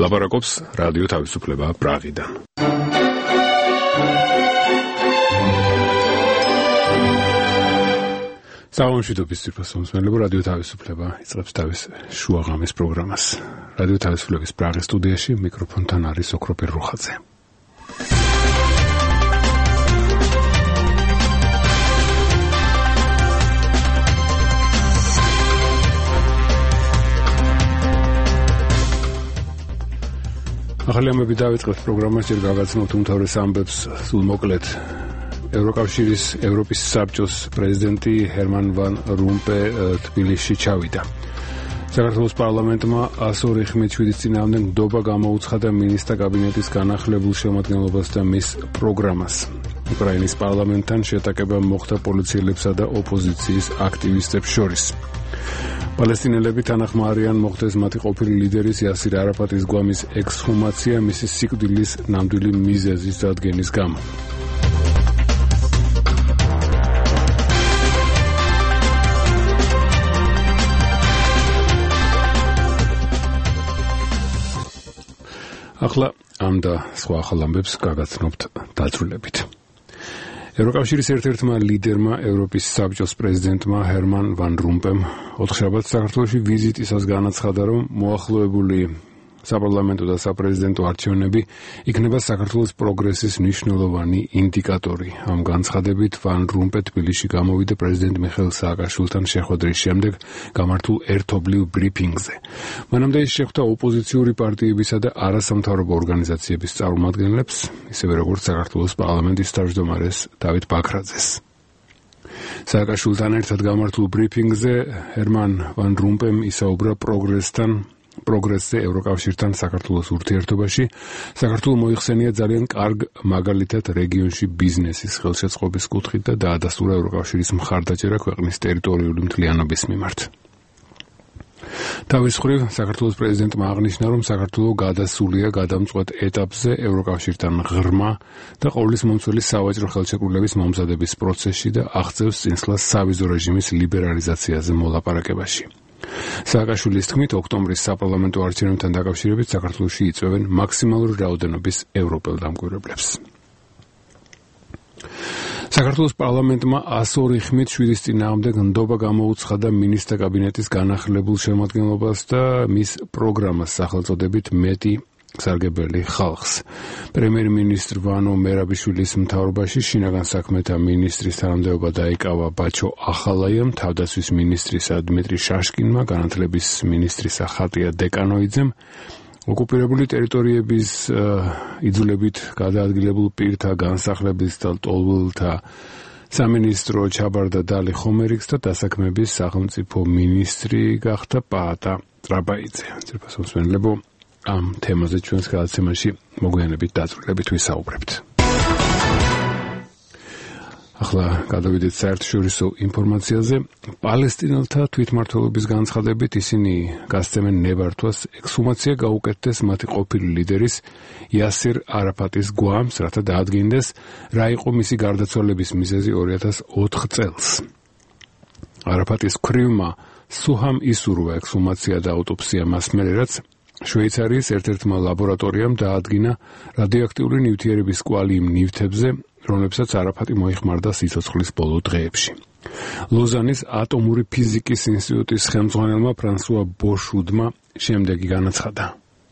ლაპარაკობს რადიო თავისუფლება პრაღიდან. საუბრობთ სპეციალურ რადიო თავისუფლება იწყებს თავის შუაღამის პროგრამას. რადიო თავისუფლების პრაღის სტუდიაში მიკროფონთან არის ოქროპირ რუხაძე. ახალი ამბები დავიწყებთ პროგრამას, ჯერ გავაცნობთ უმთავრეს ამბებს სულ მოკლედ. ევროკავშირის ევროპის საბჭოს პრეზიდენტი ჰერმან ვან რომპე თბილისში ჩავიდა. საქართველოს პარლამენტმა 102 ხმით 7 წინააღმდეგ ნდობა გამოუცხადა მინისტრთა კაბინეტის განახლებულ შემადგენლობას და მის პროგრამას. უკრაინის პარლამენტთან შეტაკება მოხდა პოლიციელებსა და ოპოზიციის აქტივისტებს შორის. პალესტინელები თანახმარიან მოხდეს მათი ყოფილი ლიდერის იასირ არაფატის გვამის ექსჰუმაცია მისი სიკვდილის ნამდვილი მიზეზის დადგენის გამო. ახლა ამ და სხვა ახალ ამბებს გაგაცნობთ დაწვრილებით. ევროკავშირის ერთ-ერთმა ლიდერმა ევროპის საბჭოს პრეზიდენტმა ჰერმან ვან რომპემ ოთხშაბათს საქართველოში ვიზიტისას განაცხადა, რომ მოახლოებული საპარლამენტო და საპრეზიდენტო არჩევნები იქნება საქართველოს პროგრესის მნიშვნელოვანი ინდიკატორი. ამ განცხადებით ვან რომპე თბილისში გამოვიდა პრეზიდენტ მიხეილ სააკაშვილთან შეხვედრის შემდეგ გამართულ ერთობლივ ბრიფინგზე. მანამდე ის შეხვდა ოპოზიციური პარტიებისა და არასამთავრობო ორგანიზაციების წარმომადგენლებს, ისევე როგორც საქართველოს პარლამენტის თავმჯდომარეს დავით ბაქრაძეს. სააკაშვილთან ერთად გამართულ ბრიფინგზე ჰერმან ვან რომპემ ისაუბრა პროგრესზე ევროკავშირთან საქართველოს ურთიერთობაში. საქართველო მოიხსენია ძალიან კარგ მაგალითად რეგიონში ბიზნესის ხელშეწყობის კუთხით და დაადასტურა ევროკავშირის მხარდაჭერა ქვეყნის ტერიტორიული მთლიანობის მიმართ. თავის მხრივ საქართველოს პრეზიდენტმა აღნიშნა, რომ საქართველო გადასულია გადამწყვეტ ეტაპზე ევროკავშირთან ღრმა და ყოვლის მომცველი სავაჭრო ხელშეკრულების მომზადების პროცესში და აღწევს წინსვლას სავიზო რეჟიმის ლიბერალიზაციაზე მოლაპარაკებაში. სააკაშვილის თქმით, ოქტომბრის საპარლამენტო არჩევნებთან დაკავშირებით საქართველოში იწვევენ მაქსიმალური რაოდენობის ევროპელ დამკვირვებლებს. საქართველოს პარლამენტმა 102 ხმით 7 წინააღმდეგ ნდობა გამოუცხადა მინისტრთა კაბინეტის განახლებულ შემადგენლობას და მის პროგრამას სახელწოდებით მეტი სარგებელი ხალხს. პრემიერ-მინისტრ ვანო მერაბიშვილის მთავრობაში შინაგან საქმეთა მინისტრის თანამდებობა დაიკავა ბაჩო ახალაიამ, თავდაცვის მინისტრისა დმიტრი შაშკინმა, განათლების მინისტრისა ხატია დეკანოიძემ, ოკუპირებული ტერიტორიების იძულებით გადაადგილებულ პირთა განსახლების და ტოლვილთა სამინისტრო ჩაბარდა დალი ხომერიქს და დასაქმების სახელმწიფო მინისტრი გახდა პაატა ტრაბაიძე. ძირფასმოსმენლებო, ამ თემაზე ჩვენს გადაცემაში მოგვიანებით დაწვრილებით ვისაუბრებთ. ახლა გადავიდეთ საერთაშორისო ინფორმაციაზე. პალესტინელთა თვითმმართველობის განცხადებით ისინი გასცემენ ნებართვას ექსჰუმაცია გაუკეთდეს მათი ყოფილი ლიდერის იასირ არაფატის გვამს, რათა დაადგინდეს რა იყო მისი გარდაცვალების მიზეზი 2004 წელს. არაფატის ქვრივმა სუჰამ ისურვა ექსჰუმაცია და აუტოპსია მას მერე, რაც შვეიცარიის ერთ-ერთმა ლაბორატორიამ დაადგინა რადიოაქტიური ნივთიერების კვალი იმ ნივთებზე, რომლებსაც არაფატი მოიხმარდა სიცოცხლის ბოლო დღეებში. ლოზანის ატომური ფიზიკის ინსტიტუტის ხელმძღვანელმა ფრანსუა ბოშუდმა შემდეგი განაცხადა.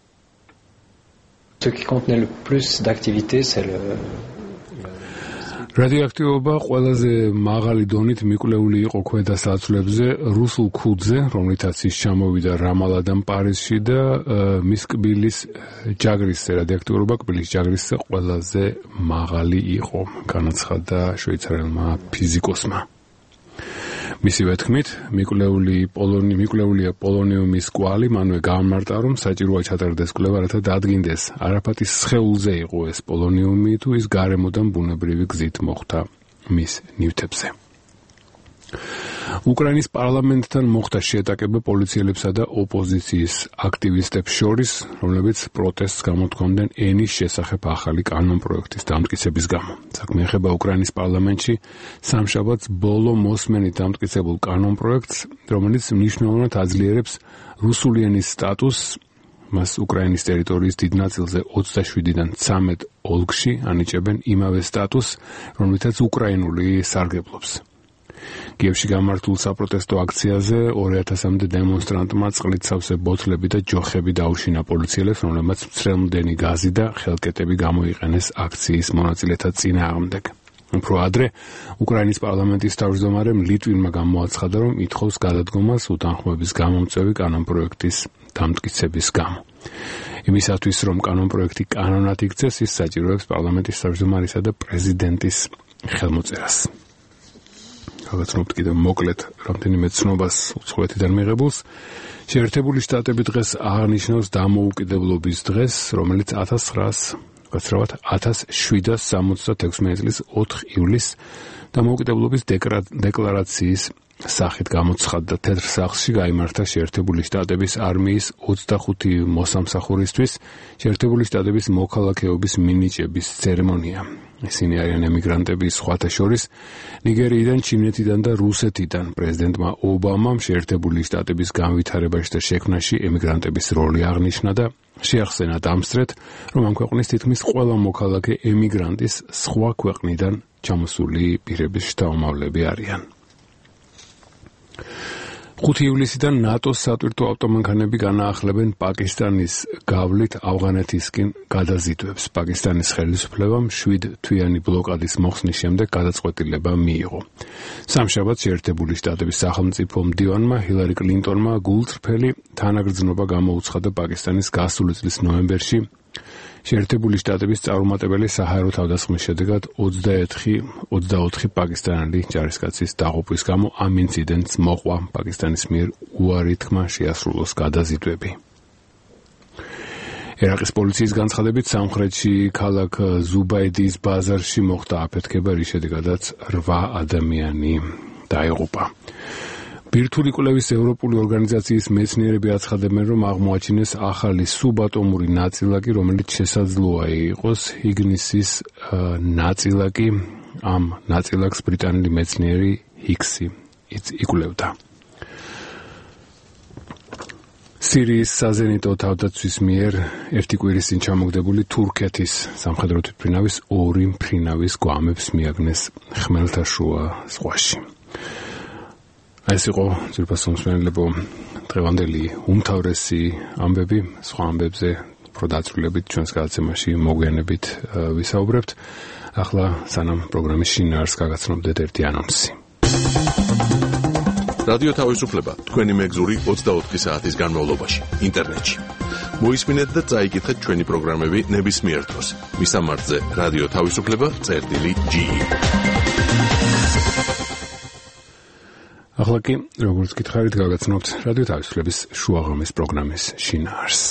Ce qui contenait le plus d'activité, c'est le რადიოაქტივობა ყველაზე მაღალი დონით მიკვლეული იყო ქვედა საცვლებზე რუსულ ქუდზე, რომლითაც ის ჩამოვიდა რამალადან პარიზში და მის კბილის ჯაგრისზე რადიოაქტივობა კბილის ჯაგრისზე ყველაზე მაღალი იყო, განაცხადა შვეიცარიელმა ფიზიკოსმა. მისივე თქმით, მიკვლეულია პოლონიუმის კვალი, მანვე გამარტა, რომ საჭიროა ჩატარდეს კვლევა, რათა დაადგინდეს არაფატის სხეულზე იყო ეს პოლონიუმი, თუ ის გარემოდან ბუნებრივი გზით მოხვდა მის ნივთებზე. უკრაინის პარლამენტთან მოხდა შეტაკება პოლიციელებსა და ოპოზიციის აქტივისტებს შორის, რომლებიც პროტესტს გამოთქვამდნენ ენის შესახებ ახალი კანონპროექტის დამტკიცების გამო. საქმე ეხება უკრაინის პარლამენტში სამშაბათს ბოლო მოსმენით დამტკიცებულ კანონპროექტს, რომელიც მნიშვნელოვნად აძლიერებს რუსული ენის სტატუსს მას უკრაინის ტერიტორიის დიდ ნაწილზე 27-დან 13 ოლქში ანიჭებენ იმავე სტატუსს, რომლითაც უკრაინული სარგებლობს. კიევში გამართულ საპროტესტო აქციაზე 2000-მდე დემონსტრანტმა წყლით სავსე ბოთლები და ჯოხები დაუშინა პოლიციელებს, რომლებმაც მცრელმდენი გაზი და ხელკეტები გამოიყენეს აქციის მონაწილეთა წინააღმდეგ. უფრო ადრე უკრაინის პარლამენტის თავმჯდომარემ ლიტვინმა გამოაცხადა, რომ ითხოვს გადადგომას უთანხმოების გამომწვევი კანონპროექტის დამტკიცების გამო. იმისათვის, რომ კანონპროექტი კანონად იქცეს, ის საჭიროებს პარლამენტის თავმჯდომარისა და პრეზიდენტის ხელმოწერას. გაგაცნობთ კიდევ მოკლედ რამდენიმე ცნობას უცხოეთიდან მიღებულს. შეერთებული შტატები დღეს აღნიშნავს დამოუკიდებლობის დღეს, რომელიც 1766 წლის 4 ივლისს დამოუკიდებლობის დეკლარაციის სახით გამოცხადდა. თეთრ სახლში გაიმართა შეერთებული შტატების არმიის 25 მოსამსახურისთვის შეერთებული შტატების მოქალაქეობის მინიჭების ცერემონია. ისინი არიან ემიგრანტები სხვათა შორის ნიგერიიდან, ჩინეთიდან და რუსეთიდან. პრეზიდენტმა ობამამ შეერთებული შტატების განვითარებაში და შექმნაში ემიგრანტების როლი აღნიშნა და შეახსენა დამსწრეთ, რომ ამ ქვეყნის თითქმის ყველა მოქალაქე ემიგრანტის სხვა ქვეყნიდან ჩამოსული პირების შთამომავლები არიან. 5 ივლისიდან ნატოს სატვირთო ავტომანქანები განაახლებენ პაკისტანის გავლით ავღანეთისკენ გადაზიდვებს. პაკისტანის ხელისუფლებამ 7 თვიანი ბლოკადის მოხსნის შემდეგ გადაწყვეტილება მიიღო. სამშაბათს შეერთებული შტატების სახელმწიფო მდივანმა ჰილარი კლინტონმა გულწრფელი თანაგრძნობა გამოუცხადა პაკისტანის გასული წლის ნოემბერში შეერთებული შტატების წარუმატებელი საჰაერო თავდასხმის შედეგად 24 პაკისტანელი ჯარისკაცის დაღუპვის გამო ამ ინციდენტს მოყვა. პაკისტანის მიერ უარი თქმა შეასრულოს გადაზიდვები. ერაყის პოლიციის განცხადებით სამხრეთში ქალაქ ზუბაიდის ბაზარში მოხდა აფეთქება, რის შედეგადაც 8 ადამიანი დაიღუპა. ბირთვული კვლევის ევროპული ორგანიზაციის მეცნიერები აცხადებენ, რომ აღმოაჩინეს ახალი სუბატომური ნაწილაკი, რომელიც შესაძლოა იყოს ჰიგნისის ნაწილაკი. ამ ნაწილაკს ბრიტანელი მეცნიერი ჰიქსი იკვლევდა. სირიის საზენიტო თავდაცვის მიერ ერთი კვირის წინ ჩამოგდებული თურქეთის სამხედრო თვითმფრინავის 2 მფრინავის გვამებს მიაგნეს ხმელთაშუა ზღვაში. ეს იყო ძვირფასო მსმენელებო დღევანდელი უმთავრესი ამბები. სხვა ამბებზე უფრო დაწვრილებით ჩვენს გადაცემაში მოგვიანებით ვისაუბრებთ. ახლა სანამ პროგრამის შინაარსს გაგაცნობდეთ ერთი ანონსი. რადიო თავისუფლება თქვენი მეგზური 24 საათის განმავლობაში ინტერნეტში. მოისმინეთ და წაიკითხეთ ჩვენი პროგრამები ნებისმიერ დროს. მისამართზე რადიო თავისუფლება.ge. ახლა კი, როგორც გითხარით, გაგაცნობთ რადიო თავისუფლების შუაღამის პროგრამის შინაარსს.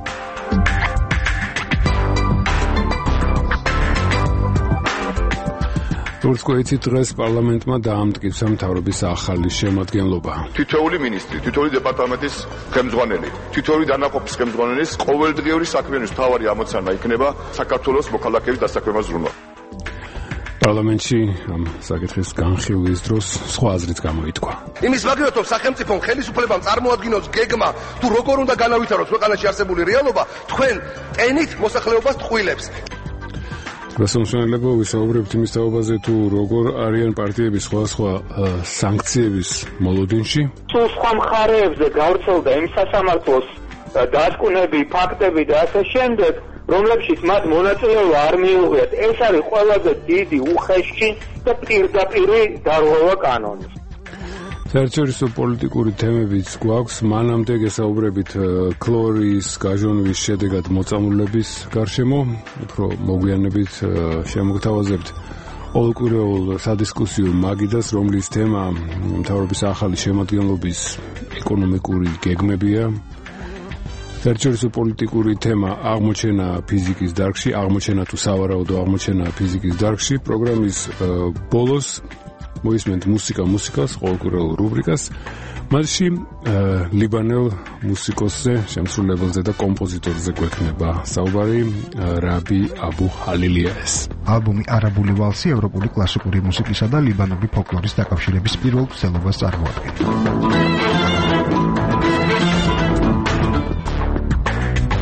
როგორც გვეცით, დღეს პარლამენტმა დაამტკიცა მთავრობის ახალი შემადგენლობა. თითოეული მინისტრი, თითოეული დეპარტამენტის ხელმძღვანელი, თითოეული დანაყოფის ხელმძღვანელის ყოველდღიური საქმიანობის მთავარი ამოცანა იქნება საქართველოს მოქალაქეების დასაქმება ზრუნვა. პარლამენტში ამ საკითხის განხილვის დროს სხვა აზრიც გამოითქვა. იმის მაგალითად, რომ სახელმწიფომ ხელისუფლებამ წარმოადგინოს გეგმა, თუ როგორ უნდა განავითაროს ქვეყანაში არსებული რეალობა, თქვენ ტენით მოსახლეობას ტყუილებს. გასამშენებლო ვისაუბრებთ იმის თაობაზე, თუ როგორ არიან პარტიების სხვადასხვა სანქციების მოლოდინში. თუ სხვა მხარეებზე გავრცელდა იმ სასამართლოს დასკვნები, ფაქტები და ასე შემდეგ, რომლებშიც მათ მონაწილეობა არ მიუღიათ, ეს არის ყველაზე დიდი უხეში და პირდაპირი დარღვევა კანონის. საერთაშორისო პოლიტიკური თემებიც გვაქვს. მანამდე გესაუბრებით ქლორის გაჟონვის შედეგად მოწამულების გარშემო. უფრო მოგვიანებით შემოგთავაზებთ ყოველკვირეულ სადისკუსიო მაგიდას, რომლის თემა მთავრობის ახალი შემადგენლობის ეკონომიკური გეგმებია. საერთაშორისო პოლიტიკური თემა აღმოჩენა ფიზიკის დარგში, აღმოჩენა თუ სავარაუდო აღმოჩენა ფიზიკის დარგში. პროგრამის ბოლოს მოისმენთ მუსიკას, ყოველკვირეულ რუბრიკას. მასში ლიბანელ მუსიკოსზე, შემსრულებელზე და კომპოზიტორზე გვექნება საუბარი რაბი აბუ ჰალილიაეს. ალბომი არაბული ვალსი ევროპული კლასიკური მუსიკისა და ლიბანური ფოლკლორის დაკავშირების პირველ ქსელობას წარმოადგენს.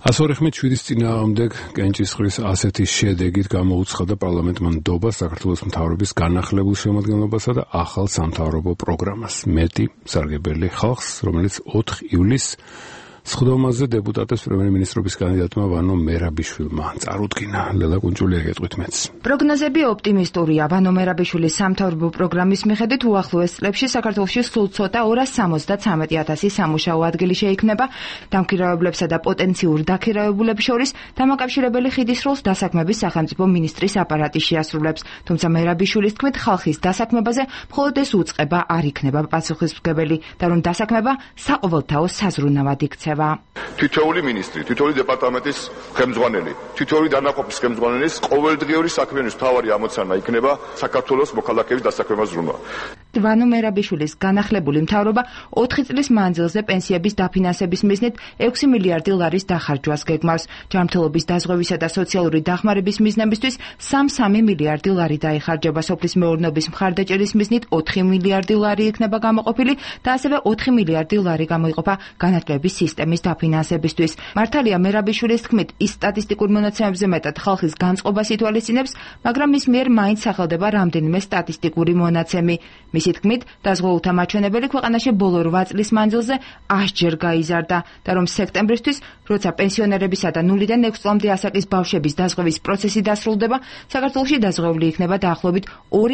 147-ის წინააღმდეგ კენჭისყრის ასეთი შედეგით გამოუცხადა პარლამენტმა ნდობა საქართველოს მთავრობის განახლებულ შემადგენლობასა და ახალ სამთავრობო პროგრამას. მეტი სარგებელი ხალხს, რომელიც 4 ივლისს სხდომაზე დეპუტატებს პრემიერ-მინისტრობის კანდიდატმა ვანო მერაბიშვილმა წარუდგინა. ლელა კუნჭულია გეტყვით მეც. პროგნოზები ოპტიმისტურია. ვანო მერაბიშვილის სამთავრობო პროგრამის მიხედვით უახლოეს წლებში საქართველოში სულ ცოტა 273,000 სამუშაო ადგილი შეიქმნება. დამქირავებლებსა და პოტენციურ დაქირავებულებს შორის დამაკავშირებელი ხიდის როლს დასაქმების სახელმწიფო მინისტრის აპარატი შეასრულებს. თუმცა მერაბიშვილის თქმით, ხალხის დასაქმებაზე მხოლოდ ეს უწყება არ იქნება პასუხისმგებელი და რომ დასაქმება საყოველთაო საზრუნავად იქცევა. თითოეული მინისტრი, თითოეული დეპარტამენტის ხელმძღვანელი, თითოეული დანაყოფის ხელმძღვანელის ყოველდღიური საქმიანობის მთავარი ამოცანა იქნება საქართველოს მოქალაქეების დასაქმება ზრუნვა. ვანო მერაბიშვილის განახლებული მთავრობა 4 წლის მანძილზე პენსიების დაფინანსების მიზნით 6 მილიარდი ლარის დახარჯვას გეგმავს. ჯანმრთელობის დაზღვევისა და სოციალური დახმარების მიზნებისთვის 3 მილიარდი ლარი დაიხარჯება. სოფლის მეურნეობის მხარდაჭერის მიზნით 4 მილიარდი ლარი იქნება გამოყოფილი და ასევე 4 მილიარდი ლარი გამოიყოფა განათლების სისტემის დაფინანსებისთვის. მართალია მერაბიშვილის თქმით, ის სტატისტიკურ მონაცემებზე მეტად ხალხის განწყობას ითვალისწინებს, მაგრამ მის მიერ მაინც სახელდება რამდენიმე სტატისტიკური მონაცემი. მისი თქმით, დაზღვეულთა მაჩვენებელი ქვეყანაში ბოლო 8 წლის მანძილზე 100-ჯერ გაიზარდა და რომ სექტემბრისთვის, როცა პენსიონერებისა და 0-დან 6 წლამდე ასაკის ბავშვების დაზღვევის პროცესი დასრულდება, საქართველოში დაზღვეული იქნება დაახლოებით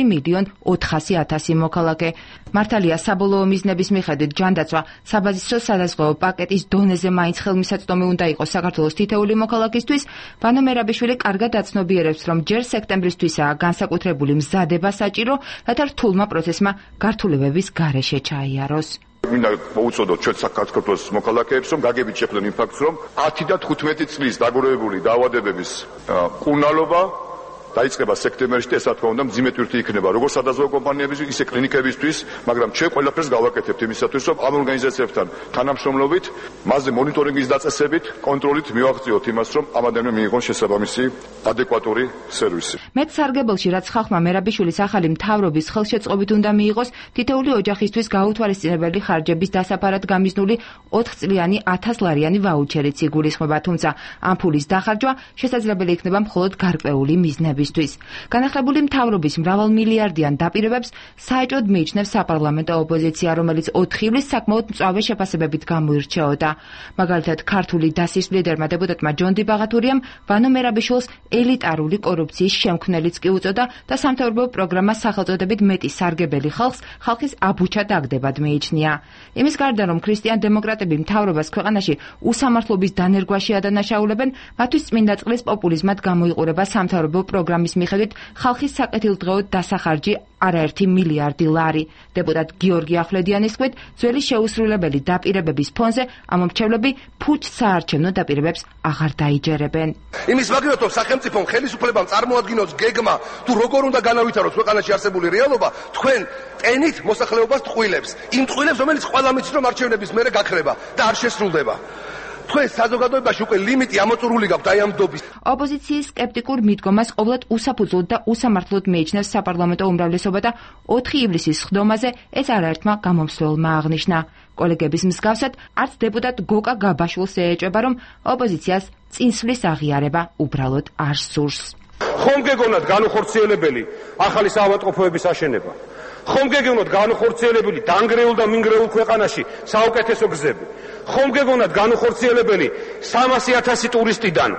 2,400,000 მოქალაქე. მართალია საბოლოო მიზნების მიხედვით ჯანდაცვა საბაზისო სადაზღვევო პაკეტის დონეზე მაინც ხელმისაწვდომი უნდა იყოს საქართველოს თითოეული მოქალაქისთვის. ვანო მერაბიშვილი კარგად აცნობიერებს, რომ ჯერ სექტემბრისთვისაა განსაკუთრებული მზადება საჭირო, რათა რთულმა პროცესმა გართულებების გარეშე ჩაიაროს. მინდა მოუწოდოთ ჩვენ საქართველოს მოქალაქეებს, რომ გაგებით შეხვდნენ იმ ფაქტს, რომ 10 და 15 წლის დაგროვებული დაავადებების კურნალობა დაიწყება სექტემბერში და ეს რა თქმა უნდა მძიმე ტვირთი იქნება როგორც სადაზღვევო კომპანიებისთვის, ისე კლინიკებისთვის, მაგრამ ჩვენ ყველაფერს გავაკეთებთ იმისათვის, რომ ამ ორგანიზაციებთან თანამშრომლობით, მასზე მონიტორინგის დაწესებით, კონტროლით მივაღწიოთ იმას, რომ ამ ადამიანმა მიიღონ შესაბამისი ადეკვატური სერვისი. მეც სარგებელში, რაც ხალხმა მერაბიშვილის ახალი მთავრობის ხელშეწყობით უნდა მიიღოს, თითოეული ოჯახისთვის გაუთვალისწინებელი ხარჯების დასაფარად გამიზნული 4 წლიანი 1000 ლარიანი ვაუჩერიც იგულისხმება, თუმცა ამ ფულის დახარჯვა შესაძლებელი იქნება მხოლოდ გარკვეული მიზნებით. განახლებული მთავრობის მრავალმილიარდიან დაპირებებს საეჭვოდ მიიჩნევს საპარლამენტო ოპოზიცია, რომელიც 4 ივლისს საკმაოდ მწვავე შეფასებებით გამოირჩეოდა. მაგალითად, ქართული დასის ლიდერმა დეპუტატმა ჯონდი ბაღათურიამ ვანო მერაბიშვილს ელიტარული კორუფციის შემქმნელიც კი უწოდა და სამთავრობო პროგრამას სახელწოდებით მეტი სარგებელი ხალხის აბუჩა დაგდებად მიიჩნია. იმის გარდა, რომ ქრისტიან-დემოკრატები მთავრობას ქვეყანაში უსამართლობის დანერგვაში ადანაშაულებენ, მათთვის წმინდა წყლის პოპულიზმად გამოიყურება სამთავრობო პროგრამის მიხედვით ხალხის საკეთილდღეოდ დასახარჯი არაერთი მილიარდი ლარი. დეპუტატ გიორგი ახვლედიანის თქმით, ძველი შეუსრულებელი დაპირებების ფონზე ამომრჩევლები ფუჭ საარჩევნო დაპირებებს აღარ დაიჯერებენ. იმის მაგალითად, რომ სახელმწიფომ ხელისუფლებამ წარმოადგინოს გეგმა, თუ როგორ უნდა განავითაროს ქვეყანაში არსებული რეალობა, თქვენ ტენით მოსახლეობას ტყუილებს. იმ ტყუილებს, რომელიც ყველა მიცით, რომ არჩევნების მერე გაქრება და არ შესრულდება. თქვენ საზოგადოებაში უკვე ლიმიტი ამოწურული გაქვთ აი ამ დობის. ოპოზიციის სკეპტიკურ მიდგომას ყოვლად უსაფუძვლოდ და უსამართლოდ მიიჩნევს საპარლამენტო უმრავლესობა და 4 ივლისის სხდომაზე ეს არაერთმა გამომსვლელმა აღნიშნა. კოლეგების მსგავსად, არც დეპუტატ გოკა გაბაშვილს ეეჭვება, რომ ოპოზიციას წინსვლის აღიარება უბრალოდ არ სურს. ხომ გეგონათ განუხორციელებელი ახალი საავადმყოფოების აშენება? ხომ გეგონათ განუხორციელებელი დანგრეულ და მინგრეულ ქვეყანაში საუკეთესო გზები? ხომ გეგონათ განუხორციელებელი 300,000 ტურისტიდან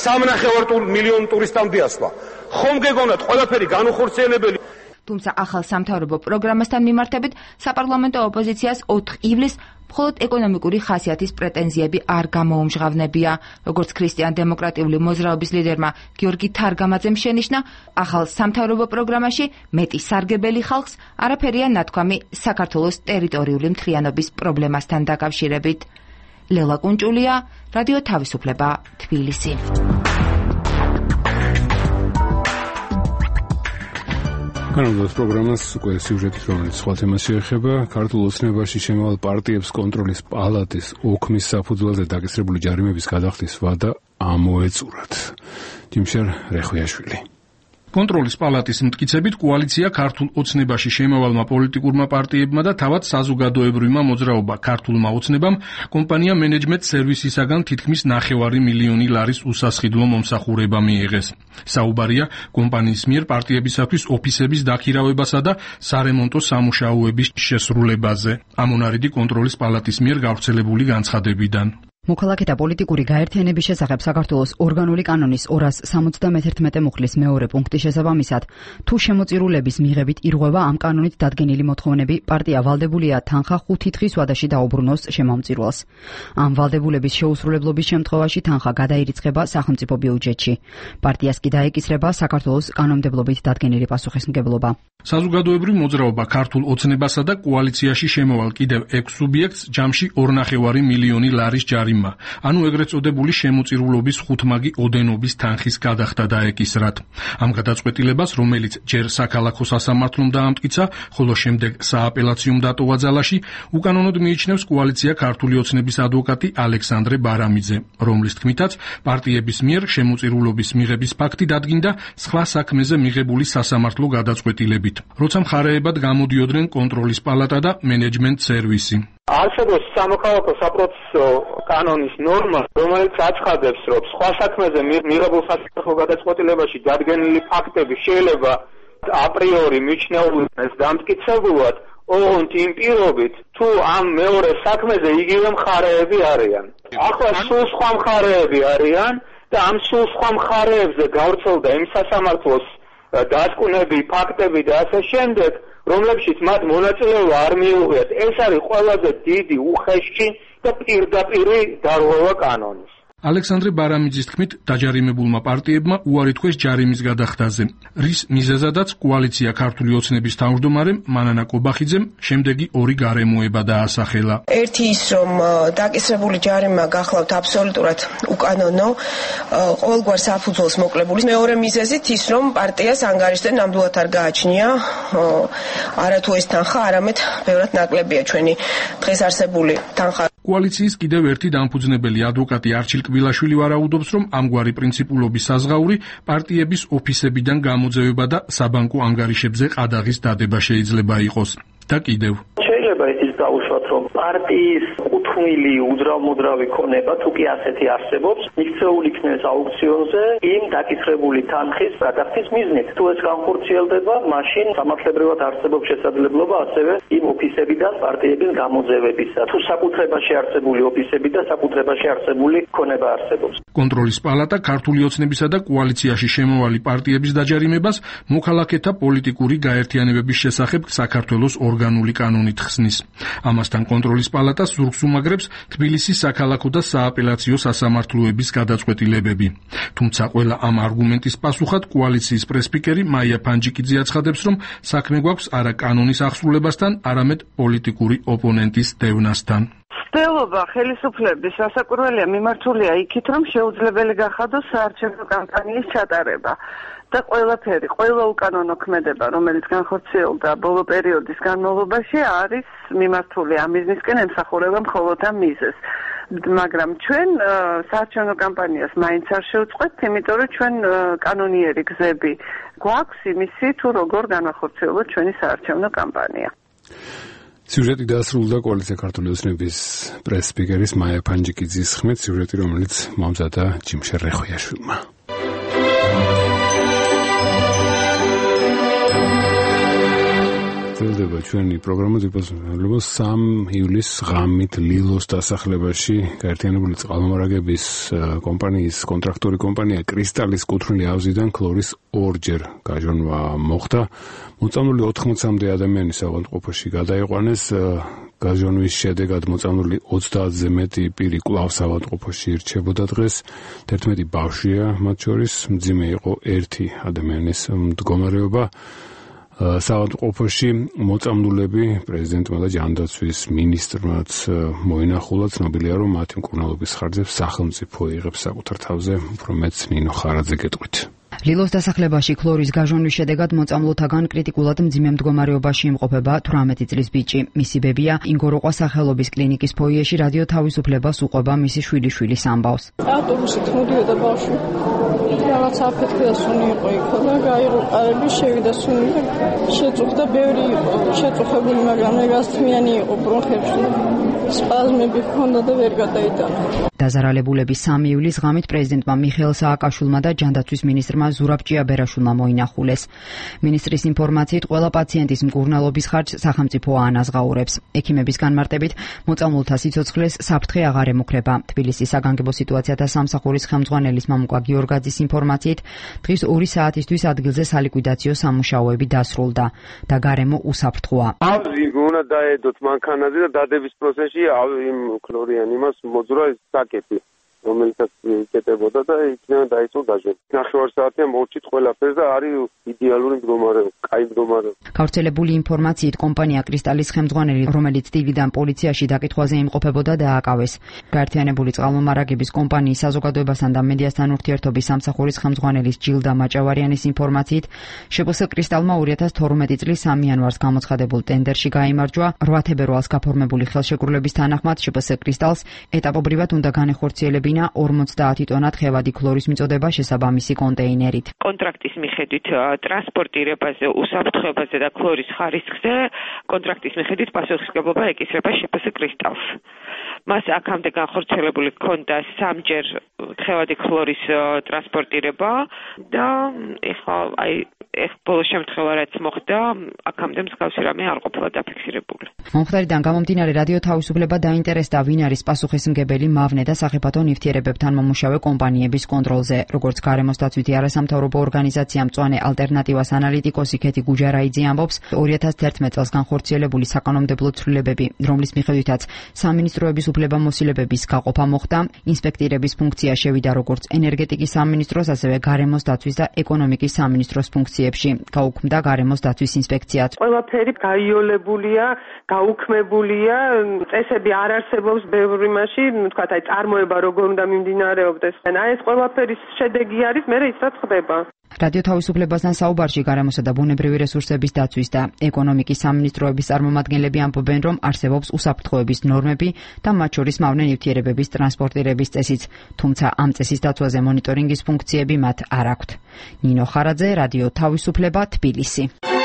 3,5 მილიონი ტურისტამდე ასვლა? ხომ გეგონათ ყველაფერი განუხორციელებელი? თუმცა ახალ სამთავრობო პროგრამასთან მიმართებით საპარლამენტო ოპოზიციას 4 ივლისს მხოლოდ ეკონომიკური ხასიათის პრეტენზიები არ გამოუმჟღავნებია. როგორც ქრისტიან-დემოკრატიული მოძრაობის ლიდერმა გიორგი თარგამაძემ შენიშნა, ახალ სამთავრობო პროგრამაში მეტი სარგებელი ხალხს არაფერია ნათქვამი საქართველოს ტერიტორიული მთლიანობის პრობლემასთან დაკავშირებით. ლელა კუნჭულია, რადიო თავისუფლება, თბილისი. განაგრძობს პროგრამას უკვე სიუჟეტით, რომელიც სხვა თემას შეეხება. ქართულ ოცნებაში შემავალ პარტიებს კონტროლის პალატის ოქმის საფუძველზე დაკისრებული ჯარიმების გადახდის ვადა ამოეწურათ. ჯიმშერ რეხვიაშვილი. კონტროლის პალატის მტკიცებით კოალიცია ქართულ ოცნებაში შემავალმა პოლიტიკურმა პარტიებმა და თავად საზოგადოებრივმა მოძრაობა ქართულმა ოცნებამ კომპანია მენეჯმენტ სერვისისაგან თითქმის 9 მილიონი ლარის უსასყიდლო მომსახურება მიიღეს. საუბარია კომპანიის მიერ პარტიებისათვის ოფისების დაქირავებასა და სარემონტო სამუშაოების შესრულებაზე. ამონარიდი კონტროლის პალატის მიერ გავრცელებული განცხადებიდან. მოქალაქეთა პოლიტიკური გაერთიანების შესახებ საქართველოს ორგანული კანონის 271 მუხლის მეორე პუნქტის შესაბამისად, თუ შემოწირულების მიღებით ირღვევა ამ კანონით დადგენილი მოთხოვნები, პარტია ვალდებულია თანხა 5 დღის ვადაში დაუბრუნოს შემომწირულს. ამ ვალდებულების შეუსრულებლობის შემთხვევაში თანხა გადაირიცხება სახელმწიფო ბიუჯეტში. პარტიას კი დაეკისრება საქართველოს კანონმდებლობით დადგენილი პასუხისმგებლობა. საზოგადოებრივი მოძრაობა ქართულ ოცნებასა და კოალიციაში შემოვალ კიდევ 6 სუბიექტს ჯამში 2,5 მილიონი ლარის ჯარი ანუ ეგრეთ წოდებული შემოწირულობის ხუთმაგი ოდენობის თანხის გადახდა დაეკისრათ. ამ გადაწყვეტილებას, რომელიც ჯერ საქალაქო სასამართლომ დაამტკიცა, ხოლო შემდეგ სააპელაციომ დატოვა ძალაში, უკანონოდ მიიჩნევს კოალიცია ქართული ოცნების ადვოკატი ალექსანდრე ბარამიძე, რომლის თქმითაც პარტიების მიერ შემოწირულობის მიღების ფაქტი დადგინდა სხვა საქმეზე მიღებული სასამართლო გადაწყვეტილებით, როცა მხარეებად გამოდიოდნენ კონტროლის პალატა და მენეჯმენტ სერვისი. არსებობს სამოქალაქო საპროცესო კანონის ნორმა, რომელიც აცხადებს, რომ სხვა საქმეზე მიღებულ სასამართლო გადაწყვეტილებაში დადგენილი ფაქტები შეიძლება აპრიორი მიჩნეულდეს დამტკიცებულად, ოღონდ იმ პირობით, თუ ამ მეორე საქმეზე იგივე მხარეები არიან. ახლა სულ სხვა მხარეები არიან და ამ სულ სხვა მხარეებზე გავრცელდა იმ სასამართლოს დასკვნები, ფაქტები და ასე შემდეგ, რომლებშიც მათ მონაწილეობა არ მიუღიათ. ეს არის ყველაზე დიდი უხეში და პირდაპირი დარღვევა კანონის. ალექსანდრე ბარამიძის თქმით, დაჯარიმებულმა პარტიებმა უარი თქვეს ჯარიმის გადახდაზე, რის მიზეზადაც კოალიცია ქართული ოცნების თავმჯდომარემ მანანა კობახიძემ შემდეგი ორი გარემოება დაასახელა. ერთი ის, რომ დაკისრებული ჯარიმა გახლავთ აბსოლუტურად უკანონო, ყოველგვარ საფუძველს მოკლებული. მეორე მიზეზით ის, რომ პარტიას ანგარიშზე ნამდვილად არ გააჩნია არათუ ეს თანხა, არამედ ბევრად ნაკლებია ჩვენი დღეს არსებული თანხა. კოალიციის კიდევ ერთი დამფუძნებელი ადვოკატი არჩილ კბილაშვილი ვარაუდობს, რომ ამგვარი პრინციპულობის საზღაური პარტიების ოფისებიდან გამოძევება და საბანკო ანგარიშებზე ყადაღის დადება შეიძლება იყოს. და კიდევ შეიძლება ის დაუშვათ, რომ პარტიის კუთვნილი უძრავ-მუდრავი ქონება, თუ კი ასეთი არსებობს, იქცეულ იქნეს აუქციონზე იმ დაკისრებული თანხის გადახდის მიზნით. თუ ეს განხორციელდება, მაშინ სამართლებრივად არსებობს შესაძლებლობა ასევე იმ ოფისებიდან პარტიების გამოძევებისა. თუ საკუთრებაში არსებული ოფისები და საკუთრებაში არსებული ქონება არსებობს. კონტროლის პალატა ქართული ოცნებისა და კოალიციაში შემოვალი პარტიების დაჯარიმებას მოქალაქეთა პოლიტიკური გაერთიანებების შესახებ საქართველოს ორგანული კანონით ხსნის. ამასთან კონტროლის პალატა ზურგს უმაგრებს თბილისის საქალაქო და სააპელაციო სასამართლოების გადაწყვეტილებები. თუმცა ყველა ამ არგუმენტის პასუხად კოალიციის პრესპიკერი მაია ფანჯიკიძე აცხადებს, რომ საქმე გვაქვს არა კანონის აღსრულებასთან, არამედ პოლიტიკური ოპონენტის დევნასთან. მცდელობა ხელისუფლების სასაკვირველია მიმართულია იქით, რომ შეუძლებელი გახადოს საარჩევნო კამპანიის ჩატარება. და ყველაფერი, ყველა უკანონო ქმედება, რომელიც განხორციელდა ბოლო პერიოდის განმავლობაში, არის მიმართული ამ მიზნისკენ, ემსახურება მხოლოდ ამ მიზეზს. მაგრამ ჩვენ საარჩევნო კამპანიას მაინც არ შევწყვეტთ, იმიტომ რომ ჩვენ კანონიერი გზები გვაქვს იმისი, თუ როგორ განახორციელოთ ჩვენი საარჩევნო კამპანია. სიუჟეტი დასრულდა კოალიცია ქართული ოცნების პრეს-სპიკერის მაია ფანჯიკიძის ხმით, სიუჟეტი, რომელიც მომზადა ჯიმშერ რეხვიაშვილმა. ძლდება ჩვენი პროგრამა ძირფასმეულობა 3 ივლისს ღამით ლილოს დასახლებაში გაერთიანებული წყალმომარაგების კომპანიის კონტრაქტორი კომპანია კრისტალის კუთვნილი ავზიდან ქლორის ორჯერ გაჟონვა მოხდა. მოწამლული 80-მდე ადამიანის ავადმყოფოში გადაიყვანეს. გაჟონვის შედეგად მოწამლული 30-ზე მეტი პირი კვლავ ავადმყოფოში ირჩებოდა დღეს. 11 ბავშვია, მათ შორის მძიმე იყო 1 ადამიანის მდგომარეობა. საავადმყოფოში მოწამლულები პრეზიდენტმა და ჯანდაცვის მინისტრმაც მოინახულა. ცნობილია, რომ მათი მკურნალობის ხარჯებს სახელმწიფო იღებს საკუთარ თავზე. უფრო მეტს ნინო ხარაძე გეტყვით. ლილოს დასახლებაში ქლორის გაჟონვის შედეგად მოწამლოთაგან კრიტიკულად მძიმე მდგომარეობაში იმყოფება 18 წლის ბიჭი. მისი ბებია ინგოროყვა სახელობის კლინიკის ფოიეში რადიო თავისუფლებას უყვება მისი შვილიშვილის ამბავს. ავტობუსით მოდიოდა ბავშვი. რაღაც აფეთქდა და სუნი იყო იქო და გაიღო ყარები, შევიდა სუნი და შეწუხდა, ბევრი იყო შეწუხებული, მაგრამ ეგასთმიანი იყო ბრონხებში. სპაზმები ჰქონდა და ვერ გადაიტანა. დაზარალებულების 3 ივლისს ღამით პრეზიდენტმა მიხეილ სააკაშვილმა და ჯანდაცვის მინისტრმა ზურაბ ჭიაბერაშვილმა მოინახულეს. მინისტრის ინფორმაციით, ყველა პაციენტის მკურნალობის ხარჯს სახელმწიფო ანაზღაურებს. ექიმების განმარტებით, მოწამლულთა სიცოცხლეს საფრთხე აღარ ემუქრება. თბილისის საგანგებო სიტუაციათა სამსახურის ხელმძღვანელის მამუკა გიორგაძის ინფორმაციით, დღის 2 საათისთვის ადგილზე სალიკვიდაციო სამუშაოები დასრულდა და გარემო უსაფრთხოა. უნდა დაედოთ მანქანაზე და დადების პროცესში იმ ქლორიან იმას მოძრა საკეთი, რომელსაც იკეტებოდა და იქიდან დაიწყო დაჟონა. 9 საათია მოვჭით ყველაფერს და არის იდეალური მდგომარეობა, კაი მდგომარეობა. გავრცელებული ინფორმაციით, კომპანია კრისტალის ხელმძღვანელი, რომელიც დილიდან პოლიციაში დაკითხვაზე იმყოფებოდა, დააკავეს. გაერთიანებული წყალმომარაგების კომპანიის საზოგადოებასთან და მედიასთან ურთიერთობის სამსახურის ხელმძღვანელის ჯილდა მაჭავარიანის ინფორმაციით, შპს კრისტალმა 2012 წლის 3 იანვარს გამოცხადებულ ტენდერში გაიმარჯვა 8 თებერვალს გაფორმებული ხელშეკრულების თანახმად შპს კრისტალს ეტაპობრივად უნდა განეხორციელებინა 50 ტონა თხევადი ქლორის მიწოდება შესაბამისი კონტეინერით. კონტრაქტის მიხედვით ტრანსპორტირებაზე, უსაფრთხოებაზე და ქლორის ხარისხზე კონტრაქტის მიხედვით პასუხისმგებლობა ეკისრება შპს კრისტალს. მას აქამდე განხორციელებული ჰქონდა 3ჯერ თხევადი ქლორის ტრანსპორტირება და ეხლა ბოლო შემთხვევა რაც მოხდა, აქამდე მსგავსი რამე არ ყოფილა დაფიქსირებული. მომხდარიდან გამომდინარე რადიო თავისუფლება დაინტერესდა, ვინ არის პასუხისმგებელი მავნე და სახიფათო ნივთიერებებთან მომუშავე კომპანიების კონტროლზე. როგორც გარემოს დაცვითი არასამთავრობო ორგანიზაცია მწვანე ალტერნატივას ანალიტიკოსი ქეთი გუჯარაიძე ამბობს, 2011 წელს განხორციელებული საკანონმდებლო ცვლილებები, რომლის მიხედვითაც სამინისტროების უფლებამოსილებების გაყოფა მოხდა, ინსპექტირების ფუნქცია შევიდა როგორც ენერგეტიკის სამინისტროს, ასევე გარემოს დაცვის და ეკონომიკის სამინისტროს ფუნქციებში. გაუქმდა გარემოს დაცვის ინსპექციაც. ყველაფერი გაიოლებულია, გაუქმებულია, წესები არ არსებობს ბევრი მასში, თქვათ, აი წარმოება როგორ უნდა მიმდინარეობდეს. აი ეს ყველაფერის შედეგი არის, მე ის რაც ხდება. რადიო თავისუფლებასთან საუბარში გარემოსა და ბუნებრივი რესურსების დაცვის და ეკონომიკის სამინისტროების წარმომადგენლები ამბობენ, რომ არსებობს უსაფრთხოების ნორმები და მათ შორის მავნე ნივთიერებების ტრანსპორტირების წესიც, თუმცა ამ წესის დაცვაზე მონიტორინგის ფუნქციები მათ არ აქვთ. ნინო ხარაძე, რადიო თავისუფლება, თბილისი.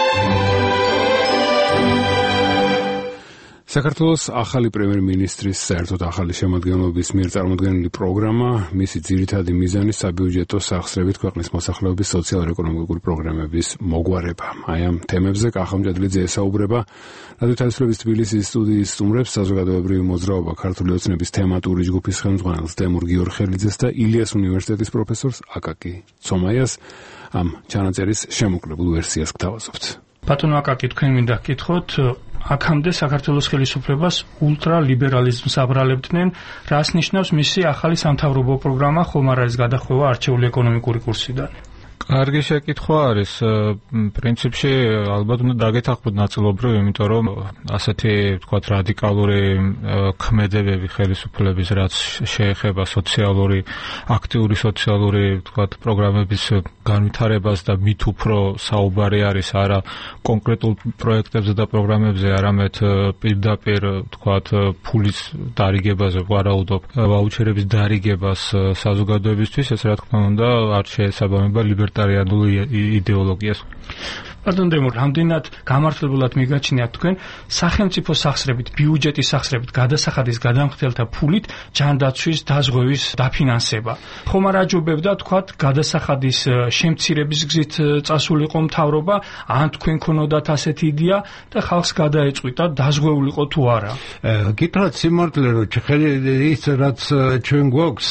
საქართველოს ახალი პრემიერ-მინისტრის საერთოდ ახალი შემადგენლობის მიერ წარმოქმნილი პროგრამა, მისი ძირითადი მიზანი საბიუჯეტო სახსრებით ქვეყნის მოსახლეობის სოციალურ-ეკონომიკური პროგრამების მოგვარება. აი ამ თემებზე კახამ ჭედლიძე ესაუბრება. რადიო თავისუფლების თბილისის სტუდიის სტუმრებს საზოგადოებრივი მოძრაობა ქართული ოცნების თემატური ჯგუფის ხელმძღვანელს დემურ გიორხელიძეს და ილიას უნივერსიტეტის პროფესორს აკაკი ცომაიას ამ ჩანაწერის შემოკლებულ ვერსიას გთავაზობთ. ბატონო აკაკი, თქვენ მინდა გკითხოთ, აქამდე საქართველოს ხელისუფლებას ულტრალიბერალიზმს აბრალებდნენ, რას ნიშნავს მისი ახალი სამთავრობო პროგრამა, ხომ არ არის გადახვევა არჩეული ეკონომიკური კურსიდან? კარგი შეკითხვა არის. პრინციპში ალბათ უნდა დაგეთანხმოთ ნაწილობრივ, იმიტომ რომ ასეთი ვთქვათ რადიკალური ქმედებები ხელისუფლების, რაც შეეხება აქტიური სოციალური ვთქვათ პროგრამების განვითარებას და მით უფრო საუბარი არის არა კონკრეტულ პროექტებზე და პროგრამებზე, არამედ პირდაპირ ვთქვათ ფულის დარიგებაზე, ვარაუდობ ვაუჩერების დარიგებას საზოგადოებისთვის, ეს რა თქმა უნდა არ შეესაბამება ლიბერტარიანული იდეოლოგიას. ბატონ დემურ, რამდენად გამართლებულად მიგაჩნიათ თქვენ სახელმწიფო სახსრებით, ბიუჯეტის სახსრებით გადასახადის გადამხდელთა ფულით ჯანდაცვის დაზღვევის დაფინანსება? ხომ არ აჯობებდა თქვათ გადასახადის შემცირების გზით წასულიყო მთავრობა, ან თქვენ ქონოდათ ასეთი იდეა და ხალხს გადაეწყვიტა დაზღვეულიყო თუ არა? გითხრათ სიმართლე, რომ ის რაც ჩვენ გვაქვს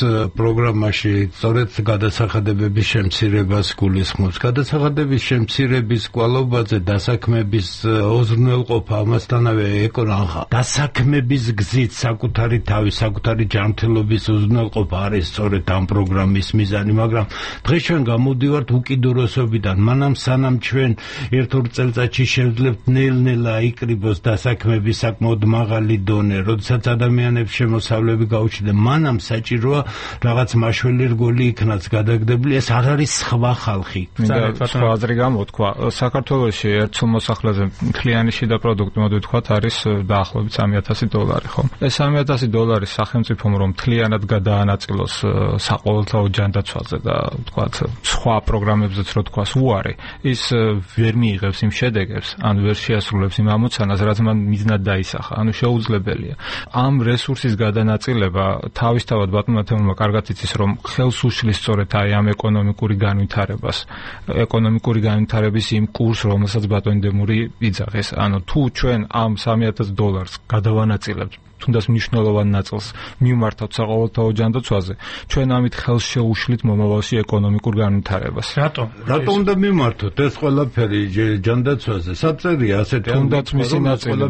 პროგრამაში, სწორედ გადასახადებების შემცირებას გულისხმობს. გადასახადების შემცირების კვალობაზე დასაქმების ოზრუნველყოფა ამასთანავე დასაქმების გზით საკუთარი თავის, საკუთარი ჯანმრთელობის უზრუნველყოფა არის სწორედ ამ პროგრამის მიზანი, მაგრამ დღეს ჩვენ გამოდივართ უკიდურესობიდან. მანამ სანამ ჩვენ ერთ-ორ წელწადში შევძლებთ ნელ-ნელა აიკრიბოს დასაქმების საკმაოდ მაღალი დონე, როდესაც ადამიანებს შემოსავლები გაუჩნდა, მანამ საჭიროა რაღაც მაშველი რგოლი იქნას გადაგდებული. ეს არ არის სხვა ხალხი. სხვა აზრი გამოთქვა. საქართველოში ერთ მოსახლეზე მთლიანი შიდა პროდუქტი მოდი ვთქვათ არის დაახლოებით $3,000, ხო? ეს $3,000 სახელმწიფომ რომ მთლიანად გადაანაწილოს საყოველთაო ჯანდაცვაზე და ვთქვათ სხვა პროგრამებზეც რო თქვას უარი, ის ვერ მიიღებს იმ შედეგებს, ან ვერ შეასრულებს იმ ამოცანას, რაც მან მიზნად დაისახა. ანუ შეუძლებელია. ამ რესურსის გადანაწილება თავისთავად ბატონმა თემურმა კარგად იცის, რომ ხელს უშლის სწორედ აი ამ ეკონომიკური განვითარებას. ეკონომიკური განვითარების იმ კურსს, რომელსაც ბატონი დემური იძახეს. ანუ თუ ჩვენ ამ $3,000 გადავანაწილებთ თუნდაც მნიშვნელოვან ნაწილს მივმართავთ საყოველთაო ჯანდაცვაზე, ჩვენ ამით ხელს შეუშლით მომავალში ეკონომიკურ განვითარებას. რატომ უნდა მივმართოთ ეს ყველაფერი ჯანდაცვაზე? საბწერია ასეთი თუნდაც მისი ნაწილი.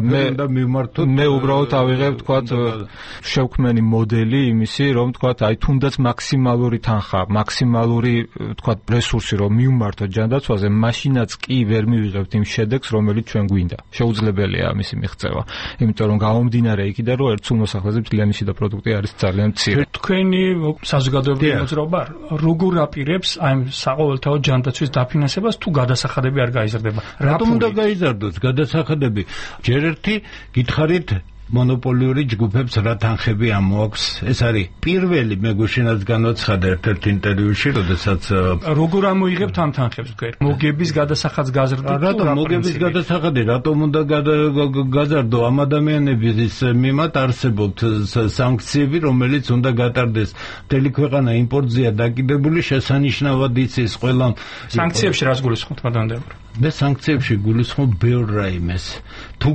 მე უბრალოდ ავიღებ თქვათ შევქმენი მოდელი იმისი, რომ თქვათ აი თუნდაც მაქსიმალური თანხა, მაქსიმალური თქვათ რესურსი რომ მივმართოთ ჯანდაცვაზე, მაშინაც კი ვერ მივიღებთ იმ შედეგს, რომელიც ჩვენ გვინდა. შეუძლებელია ამისი მიღწევა, იმიტომ რომ გამომდინარე იქიდან რომ ერთ მოსახლეზე მთლიანი შიდა პროდუქტი არის ძალიან მცირე. თქვენი საზოგადოებრივი მოძრაობა როგორ აპირებს აი საყოველთაო ჯანდაცვის დაფინანსებას თუ გადასახადები არ გაიზრდება? რატომ უნდა გაიზარდოს გადასახადები? ჯერ ერთი გითხარით მონოპოლიური ჯგუფებს რა თანხები ამოაქვს. ეს არის პირველი მე გუშინაც განაცხადა ერთ-ერთ ინტერვიუში, როდესაც როგორ ამოიღებთ ამ თანხებს თქვენ? მოგების გადასახადს გაზრდით? რატომ მოგების გადასახადი რატომ უნდა გაზარდო? ამ ადამიანების მიმართ არსებობთ სანქციები, რომელიც უნდა გატარდეს. მთელი ქვეყანა იმპორტზეა დაკიდებული, შესანიშნავად იცის ყველა. სანქციებში რას გულისხმობთ, ბატონ დემური? მე სანქციებში გულისხმობ ბევრ რაიმეს. თუ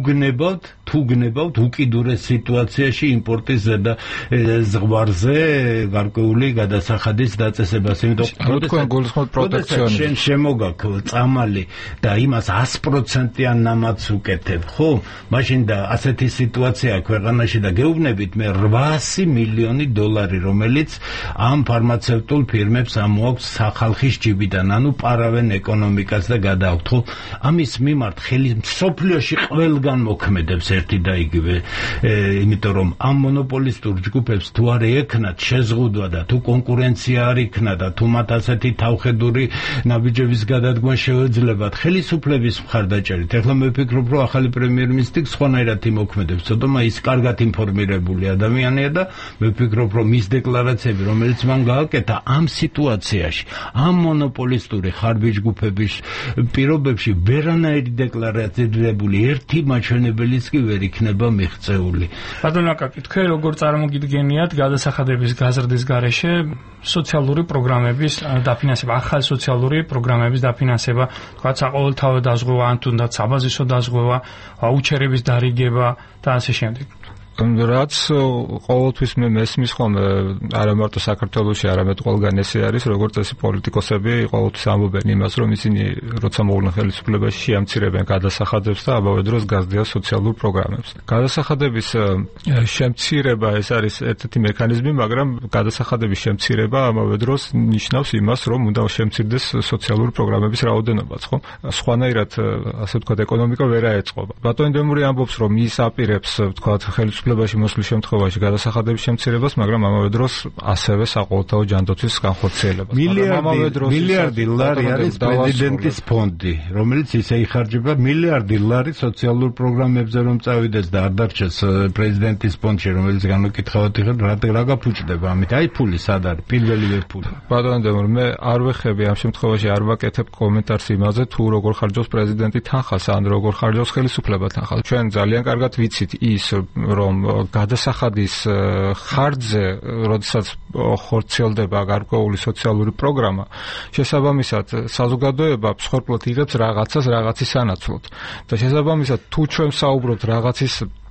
გნებავთ უკიდურეს სიტუაციაში იმპორტის ზედა ზღვარზე გარკვეული გადასახადის დაწესებას. იმიტომ თქვენ გულისხმობთ პროტექციონიზმს. შენ შემოგაქვს წამალი და იმას 100%-იან ნამაც უკეთებ, ხო? მაშინ და ასეთი სიტუაცია ქვეყანაში და გეუბნებით მე $800 მილიონი, რომელიც ამ ფარმაცევტულ ფირმებს ამოაქვს სახალხის ჯიბიდან, ანუ პარავენ ეკონომიკას და გადააქვთ. ამის მიმართ ხელი მსოფლიოში ყველგან მოქმედებს ერთი და იგივე, იმიტომ რომ ამ მონოპოლისტურ ჯგუფებს თუ არ ექნათ შეზღუდვა და თუ კონკურენცია არ იქნა და თუ მათ ასეთი თავხედური ნაბიჯების გადადგმა შეეძლებათ ხელისუფლების მხარდაჭერით. ეხლა მე ვფიქრობ, რომ ახალი პრემიერ-მინისტრი სხვანაირად იმოქმედებს, ცოტა ის კარგად ინფორმირებული ადამიანია და მე ვფიქრობ, რომ ის დეკლარაციები, რომელიც მან გააკეთა ამ სიტუაციაში, ამ მონოპოლისტური ხარბი ჯგუფების პირობებში ვერანაირი დეკლარაციები ერთი მაჩვენებელიც კი ვერ იქნება მიღწეული. ბატონ აკაკი, თქვენ როგორ წარმოგიდგენიათ გადასახადების გაზრდის გარეშე სოციალური პროგრამების დაფინანსება, ახალი სოციალური პროგრამების დაფინანსება, თქვა საყოველთაო დაზღვევა, ან თუნდაც საბაზისო დაზღვევა, აუჩერების დარიგება და ასე შემდეგ? რაც ყოველთვის მე მესმის ხოლმე არა მარტო საქართველოში, არამედ ყველგან ესე არის, როგორც წესი პოლიტიკოსები ყოველთვის ამბობენ იმას, რომ ისინი როცა მოვლენ ხელისუფლებაში შეამცირებენ გადასახადებს და ამავე დროს გაზრდიან სოციალურ პროგრამებს. გადასახადების შემცირება ეს არის ერთ-ერთი მექანიზმი, მაგრამ გადასახადების შემცირება ამავე დროს ნიშნავს იმას, რომ უნდა შემცირდეს სოციალური პროგრამების რაოდენობაც, ხო? სხვანაირად, ასე ვთქვათ, ეკონომიკა ვერ აეწყობა. ბატონი დემური ამბობს, რომ ის აპირებს, ვთქვათ, ხელისუფლებაში მოსვლის შემთხვევაში გადასახადების შემცირებას, მაგრამ ამავე დროს ასევე საყოველთაო ჯანდაცვის განხორციელებას. მილიარდი ლარი არის პრეზიდენტის ფონდი, რომელიც ისე იხარჯება მილიარდი ლარი სოციალურ პროგრამებზე რომ წავიდეს და არ დარჩეს პრეზიდენტის ფონდში, რომელიც განუკითხავად იხარ, რა გაფუჭდება ამით? აი ფული სად არის? პირველივე ფული. ბატონო დემური, მე არ ვეხები ამ შემთხვევაში არ ვაკეთებ კომენტარს იმაზე, თუ როგორ ხარჯავს პრეზიდენტი თანხას, ან როგორ ხარჯავს ხელისუფლება თანხას. ჩვენ ძალიან კარგად ვიცით ის, რომ გადასახადის ხარჯზე, როდესაც ხორციელდება გარკვეული სოციალური პროგრამა, შესაბამისად საზოგადოება მსხვერპლად იღებს რაღაცას რაღაცის სანაცვლოდ. და შესაბამისად თუ ჩვენ საუბრობთ რაღაცის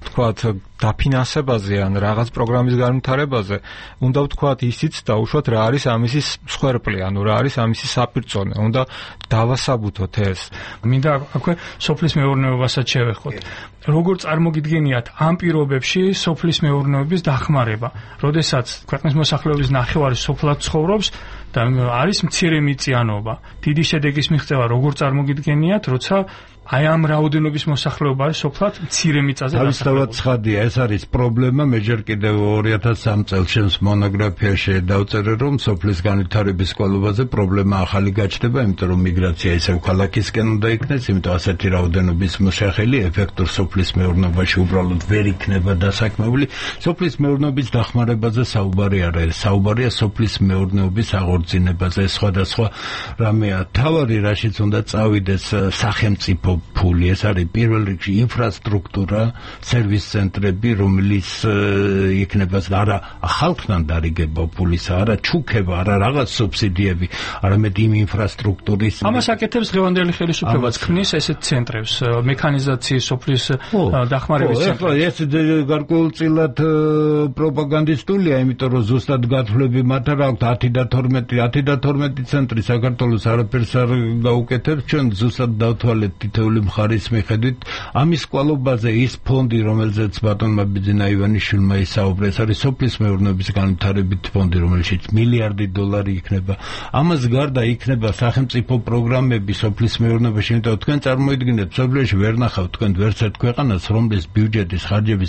თქვათ დაფინანსებაზე ან რაღაც პროგრამის განვითარებაზე, უნდა ვთქვათ ისიც დაუშვათ რა არის ამისი მსხვერპლი, ანუ რა არის ამისი საპირწონე, უნდა დავასაბუთოთ ეს. მინდა აქვე სოფლის მეურნეობასაც შევეხოთ. როგორ წარმოგიდგენიათ ამ პირობებში სოფლის მეურნეობის დახმარება, როდესაც ქვეყნის მოსახლეობის ნახევარი სოფლად ცხოვრობს და არის მცირე მიწიანობა. დიდი შედეგის მიღწევა როგორ წარმოგიდგენიათ, როცა აი ამ რაოდენობის მოსახლეობა არის სოფლად მცირე მიწაზე დასახლებული. თავისთავად ცხადია, ეს არის პრობლემა. მე ჯერ კიდევ 2003 წელს ჩემს მონოგრაფიაში დავწერე, რომ სოფლის განვითარების კვალობაზე პრობლემა ახალი გაჩნდება, იმიტომ რომ მიგრაცია ისევ ქალაქისკენ უნდა იქნეს, იმიტომ ასეთი რაოდენობის მოსახელი ეფექტურ სოფლის მეურნეობაში უბრალოდ ვერ იქნება დასაქმებული. სოფლის მეურნეობის დახმარებაზე საუბარი არ არის, საუბარია სოფლის მეურნეობის აღორძინებაზე, სხვადასხვა რამეა. თავარი რაშიც უნდა წავიდეს სახელმწიფო ფული, ეს არის პირველ რიგში ინფრასტრუქტურა, სერვის ცენტრები, რომელიც იქნება არა ხალხთან დარიგება ფულის, არა ჩუქება, არა რაღაც სუბსიდიები, არამედ იმ ინფრასტრუქტურის. ამას აკეთებს დღევანდელი ხელისუფლებაც, ქმნის ესეთ ცენტრებს, მექანიზაციის სოფლის დახმარების ცენტრებს. ეს გარკვეულწილად პროპაგანდისტულია, იმიტომ რომ ზუსტად გათვლები მათ არ აქვთ 10 და 12 ცენტრი საქართველოს არაფერს არ გაუკეთებს, ჩვენ ზუსტად დავთვალეთ თითოეული მხარის მიხედვით. ამის კვალობაზე ის ფონდი, რომელზეც ბატონმა ბიძინა ივანიშვილმა ისაუბრა, ეს არის სოფლის მეურნეობის განვითარებით ფონდი, რომელშიც $1 მილიარდი იქნება. ამას გარდა იქნება სახელმწიფო პროგრამები სოფლის მეურნეობაში, იმიტომ თქვენ წარმოიდგინეთ, სოფლიოში ვერ ნახავთ თქვენ ვერც ერთ ქვეყანას, რომლის ბიუჯეტის ხარჯების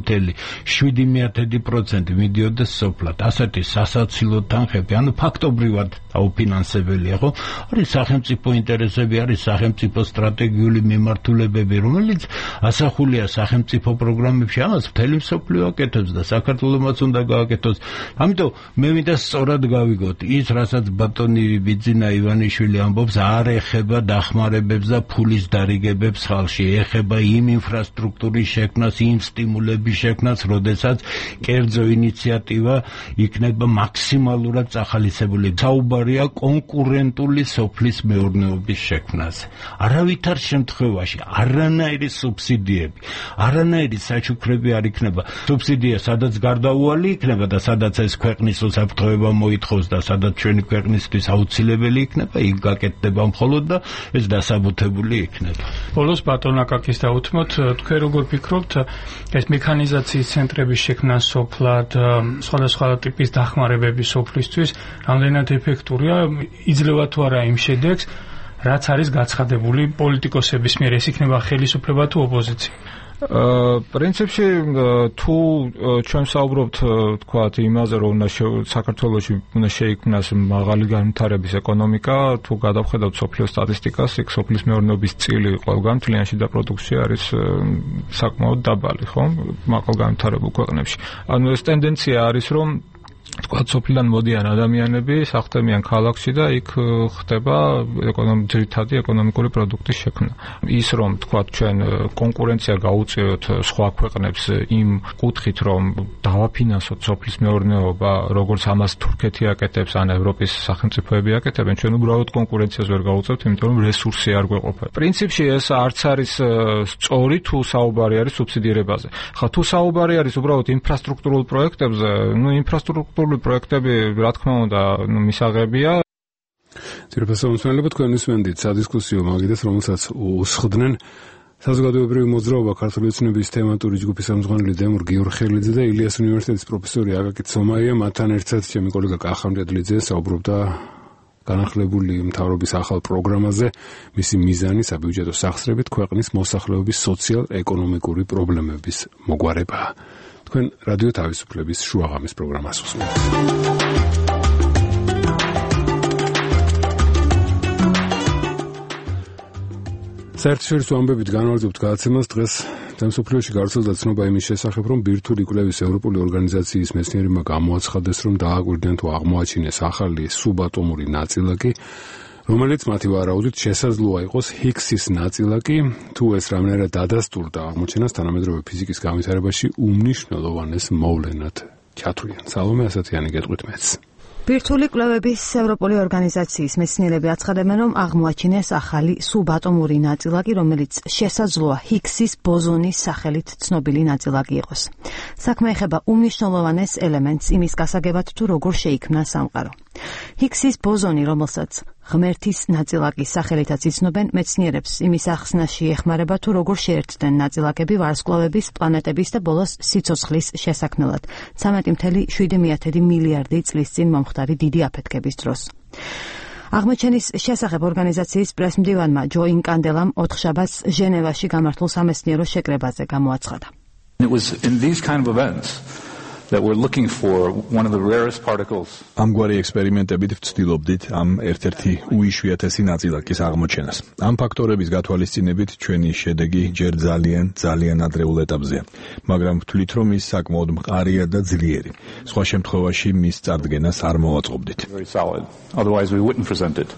1.7% მიდიოდეს სოფლად. ასეთი სასაცილო თანხები, ანუ ფაქტობრივად აუფინანსებელია, ხო? არის სახელმწიფო ინტერესები, არის სახელმწიფო სტრატეგიული მიმართულებები, რომელიც ასახულია სახელმწიფო პროგრამებში, ამას მთელი მსოფლიო აკეთებს და საქართველოსაც უნდა გააკეთოს. ამიტომ მე მინდა სწორად გავიგოთ, ის რასაც ბატონი ბიძინა ივანიშვილი ამბობს, არ ეხება დახმარებებს და ფულის დარიგებებს ხალხში, ეხება იმ ინფრასტრუქტურის შექმნას, იმ სტიმულების შექმნას, როდესაც კერძო ინიციატივა იქნება მაქსიმალურად წახალისებული. საუბარია კონკურენტული სოფლის მეურნეობის შექმნაზე. არავითარ შემთხვევაში არანაირი სუბსიდიები, არანაირი საჩუქრები არ იქნება. სუბსიდია სადაც გარდაუვალი იქნება და სადაც ეს ქვეყნის უსაფრთხოება მოითხოვს და სადაც ჩვენი ქვეყნისთვის აუცილებელი იქნება, იქ გაკეთდება მხოლოდ და ეს დასაბუთებული იქნება. ბოლოს ბატონ აკაკის დაუთმოთ, თქვენ როგორ ფიქრობთ, ეს მექანიზაციის ცენტრების შექმნა სოფლად, სხვადასხვა ტიპის დახმარებები სოფლისთვის, რამდენად ეფექტურია, იძლევა თუ არა იმ შედეგს, რაც არის გაცხადებული პოლიტიკოსების მიერ, ეს იქნება ხელისუფლება თუ ოპოზიცია? პრინციპში თუ ჩვენ საუბრობთ თქვათ იმაზე, რომ საქართველოში უნდა შეიქმნას მაღალი განვითარების ეკონომიკა, თუ გადავხედავთ სოფლიო სტატისტიკას, იქ სოფლის მეურნეობის წილი ყველგან მთლიანში და პროდუქცია არის საკმაოდ დაბალი, ხო? მაღალ განვითარებულ ქვეყნებში. ანუ ეს ტენდენცია არის, რომ თქვათ სოფლიდან მოდიან ადამიანები, სახლდებიან ქალაქში და იქ ხდება ძირითადი ეკონომიკური პროდუქტის შექმნა. ის რომ თქვათ ჩვენ კონკურენცია გაუწიოთ სხვა ქვეყნებს იმ კუთხით, რომ დავაფინანსოთ სოფლის მეურნეობა, როგორც ამას თურქეთი აკეთებს, ან ევროპის სახელმწიფოები აკეთებენ, ჩვენ უბრალოდ კონკურენციას ვერ გაუწევთ, იმიტომ რომ რესურსი არ გვეყოფა. პრინციპში ეს არც არის სწორი თუ საუბარი არის სუბსიდირებაზე. ხა თუ საუბარი არის უბრალოდ ინფრასტრუქტურულ პროექტებზე, ინფრასტრუქტურული პროექტები, რა თქმა უნდა, მისაღებია. ძირფასო მსმენელებო, თქვენ ისმენდით სადისკუსიო მაგიდას, რომელსაც უსხდნენ საზოგადოებრივი მოძრაობა, ქართული ოცნების თემატური ჯგუფის ამძღვანელი დემურ გიორხელიძე და ილიას უნივერსიტეტის პროფესორი აკაკი ცომაია, მათთან ერთად ჩემი კოლეგა კახა მჭედლიძე საუბრობდა განახლებული მთავრობის ახალ პროგრამაზე, მისი მიზანი საბიუჯეტო სახსრებით ქვეყნის მოსახლეობის სოციალ-ეკონომიკური პრობლემების მოგვარებაა. თქვენ რადიო თავისუფლების შუაღამის პროგრამას უსმენთ. საერთაშორისო ამბებით განვარძობთ გადაცემას დღეს მსოფლიოში გავრცელდა ცნობა იმის შესახებ, რომ ბირთვული კვლევის ევროპული ორგანიზაციის მეცნიერებმა გამოაცხადეს, რომ დააკვირდნენ თუ აღმოაჩინეს ახალი სუბატომური ნაწილაკი, რომელიც მათი ვარაუდით შესაძლოა იყოს ჰიგსის ნაწილაკი, თუ ეს რამდენად დადასტურდა აღმოჩენას თანამედროვე ფიზიკის განვითარებაში უმნიშვნელოვანეს მოვლენად ჩათვლიან. სალომე ასათიანი გეტყვით მეც. ბირთვული კვლევების ევროპული ორგანიზაციის მეცნიერები აცხადებენ, რომ აღმოაჩინეს ახალი სუბატომური ნაწილაკი, რომელიც შესაძლოა ჰიგსის ბოზონის სახელით ცნობილი ნაწილაკი იყოს. საქმე ეხება უმნიშვნელოვანეს ელემენტს იმის გასაგებად, თუ როგორ შეიქმნა სამყარო. ჰიგსის ბოზონი, რომელსაც ღმერთის ნაწილაკის სახელითაც იცნობენ, მეცნიერებს იმის ახსნაში ეხმარება, თუ როგორ შეერთდნენ ნაწილაკები ვარსკვლავების, პლანეტების და ბოლოს სიცოცხლის შესაქმნელად 13.7 მილიარდი წლის წინ მომხდარი დიდი აფეთქების დროს. აღმოჩენის შესახებ ორგანიზაციის პრესმდივანმა ჯო ინკანდელამ ოთხშაბათს ჟენევაში გამართულ სამეცნიერო შეკრებაზე გამოაცხადა. It was in these kind of events that we're looking for one of the rarest particles. ამგვარი ექსპერიმენტებით ვცდილობდით ამ ერთ-ერთი უიშვიათესი ნაწილაკის აღმოჩენას. ამ ფაქტორების გათვალისწინებით ჩვენი შედეგი ჯერ ძალიან ადრეულ ეტაპზეა, მაგრამ ვთვლით, რომ ის საკმაოდ მყარია და ძლიერი. სხვა შემთხვევაში მის წარდგენას არ მოვაწყობდით. Very solid. Otherwise we wouldn't present it.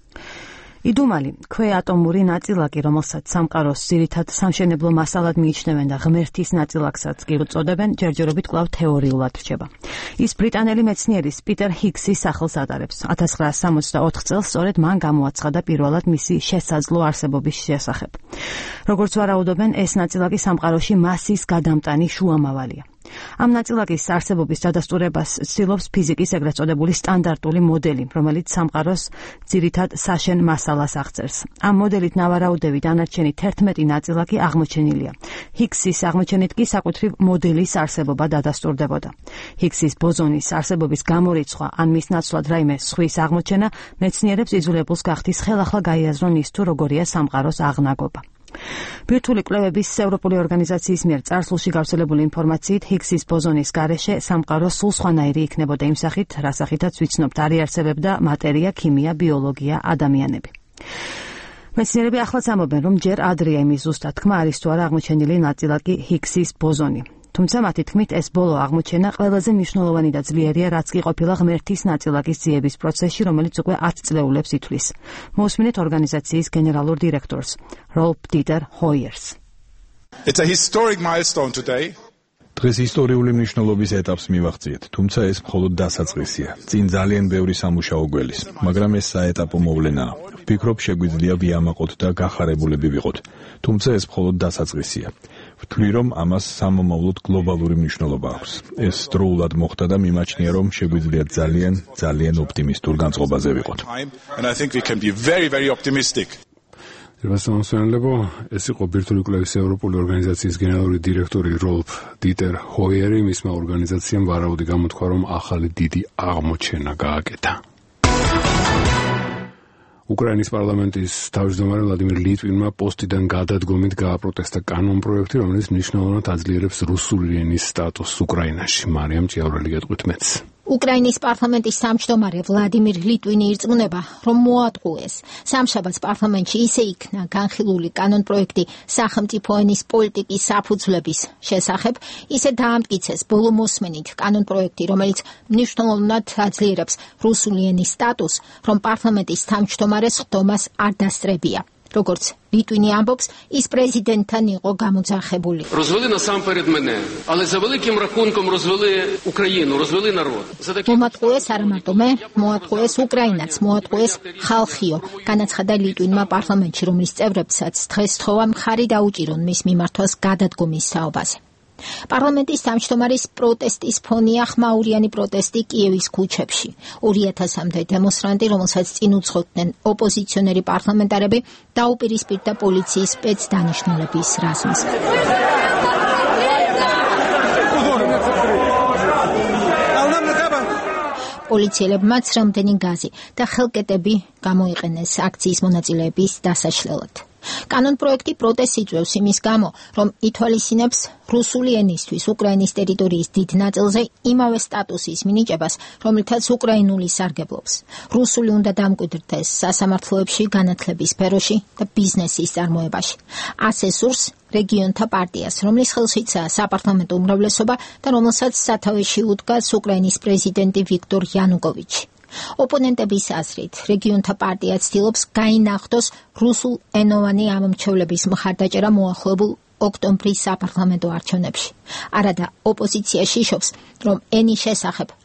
იდუმალი, ქვეატომური ნაწილაკი, რომელსაც სამყაროს ძირითად სამშენებლო მასალად მიიჩნევენ და ღმერთის ნაწილაკსაც კი უწოდებენ, ჯერჯერობით კვლავ თეორიულად რჩება. ის ბრიტანელი მეცნიერის პიტერ ჰიგსის სახელს ატარებს. 1964 წელს სწორედ მან გამოაცხადა პირველად მისი შესაძლო არსებობის შესახებ. როგორც ვარაუდობენ, ეს ნაწილაკი სამყაროში მასის გადამტანი შუამავალია. ამ ნაწილაკის არსებობის დადასტურებას ცდილობს ფიზიკის ეგრეთ წოდებული სტანდარტული მოდელი, რომელიც სამყაროს ძირითად საშენ მასალას აღწერს. ამ მოდელით ნავარაუდები დანარჩენი 11 ნაწილაკი აღმოჩენილია. ჰიგსის აღმოჩენით კი საკუთრივ მოდელის არსებობა დადასტურდებოდა. ჰიგსის ბოზონის არსებობის გამორიცხვა ან მის ნაცვლად რაიმე სხვის აღმოჩენა მეცნიერებს იძულებულს გახდის ხელახლა გაიაზრონ ის, თუ როგორია სამყაროს აღნაგობა. ბირთვული კვლევების ევროპული ორგანიზაციის მიერ წარსულში გავრცელებული ინფორმაციით ჰიგსის ბოზონის გარეშე სამყარო სულ სხვანაირი იქნებოდა იმ სახით, რა სახითაც ვიცნობთ, არ იარსებებდა მატერია, ქიმია, ბიოლოგია, ადამიანები. მეცნიერები ახლაც ამბობენ, რომ ჯერ ადრეა იმის ზუსტად თქმა არის თუ არა აღმოჩენილი ნაწილაკი ჰიგსის ბოზონი. თუმცა მათი თქმით ეს ბოლო აღმოჩენა ყველაზე მნიშვნელოვანი და ძლიერია, რაც კი ყოფილა ღმერთის ნაწილაკის ძიების პროცესში, რომელიც უკვე 10 წლეულებს ითვლის. მოусმინეთ ორგანიზაციის გენერალურ დირექტორს, როლფ დიტერ ჰოიერს. It's a historic milestone today. დღეს ისტორიული მნიშვნელობის ეტაპს მივაღწიეთ, თუმცა ეს მხოლოდ დასაწყისია. წინ ძალიან ბევრი სამუშაო გველის, მაგრამ ეს საეტაპო მოვლენაა. ვფიქრობ, შეგვიძლია ვიამაყოთ და გახარებულები ვიყოთ, თუმცა ეს მხოლოდ დასაწყისია. ვთვლი, რომ ამას სამომავლოდ გლობალური მნიშვნელობა აქვს. ეს დროულად მოხდა და მიმაჩნია, რომ შეგვიძლია ძალიან ოპტიმისტურ განწყობაზე ვიყოთ. And I think we can be very optimistic. ეს იყო ბირთვული კვლევის ევროპული ორგანიზაციის გენერალური დირექტორი როლფ დიტერ ჰოიერი. მისმა ორგანიზაციამ ვარაუდი გამოთქვა, რომ ახალი დიდი აღმოჩენა გააკეთა. უკრაინის პარლამენტის თავმჯდომარე ვლადიმირ ლიტვინმა პოსტიდან გადადგომით გააპროტესტა კანონპროექტი, რომელიც მნიშვნელოვნად აძლიერებს რუსული ენის სტატუსს უკრაინაში. მარიამ ჭიაურელი გეტყვით მეც. უკრაინის პარლამენტის თავმჯდომარე ვლადიმირ ლიტვინი ირწმუნება, რომ მოატყუეს. სამშაბათს პარლამენტში ისე იქნა განხილული კანონპროექტი სახელმწიფო ენის პოლიტიკის საფუძვლების შესახებ, ისე დაამტკიცეს ბოლო მოსმენით კანონპროექტი, რომელიც მნიშვნელოვნად აძლიერებს რუსული ენის სტატუსს, რომ პარლამენტის თავმჯდომარეს ხდომას არ დასწრებია. როგორც ლიტვინი ამბობს, ის პრეზიდენტთან იყო გამოძახებული. Розвели насамперед мене, але за великим рахунком розвели Україну, розвели народ. მომატყუეს არა მარტო მე, მოატყუეს უკრაინაც, მოატყუეს ხალხიო. განაცხადა ლიტვინმა პარლამენტში, რომლის წევრებსაც დღეს თხოვა მხარი დაუჭირონ მის მიმართვას გადადგომის საუბაზე. პარლამენტის თავმჯდომარის პროტესტის ფონია ხმაურიანი პროტესტი კიევის ქუჩებში. 2000-მდე დემონსტრანტი, რომელსაც წინ უძღოდნენ ოპოზიციონერი პარლამენტარები, დაუპირისპირდა პოლიციის სპეცდანიშნულების რაზმს. პოლიციელებმა ცრემლდენი გაზი და ხელკეტები გამოიყენეს აქციის მონაწილეების დასაშლელად. კანონპროექტი პროტესტს იწვევს იმის გამო, რომ ითვალისწინებს რუსული ენისთვის უკრაინის ტერიტორიის დიდ ნაწილზე იმავე სტატუსის მინიჭებას, რომლითაც უკრაინული სარგებლობს. რუსული უნდა დამკვიდრდეს სასამართლოებში, განათლების სფეროში და ბიზნესის წარმოებაში. ასე სურს რეგიონთა პარტიას, რომლის ხელშიცაა საპარლამენტო უმრავლესობა და რომელსაც სათავეში უდგას უკრაინის პრეზიდენტი ვიქტორ იანუკოვიჩი. ოპონენტების აზრით, რეგიონთა პარტია ცდილობს გაინახდოს რუსულ ენოვანი ამომრჩევლების მხარდაჭერა მოახლოებულ ოქტომბრის საპარლამენტო არჩევნებში. არადა ოპოზიცია შიშობს, რომ ენის შესახებ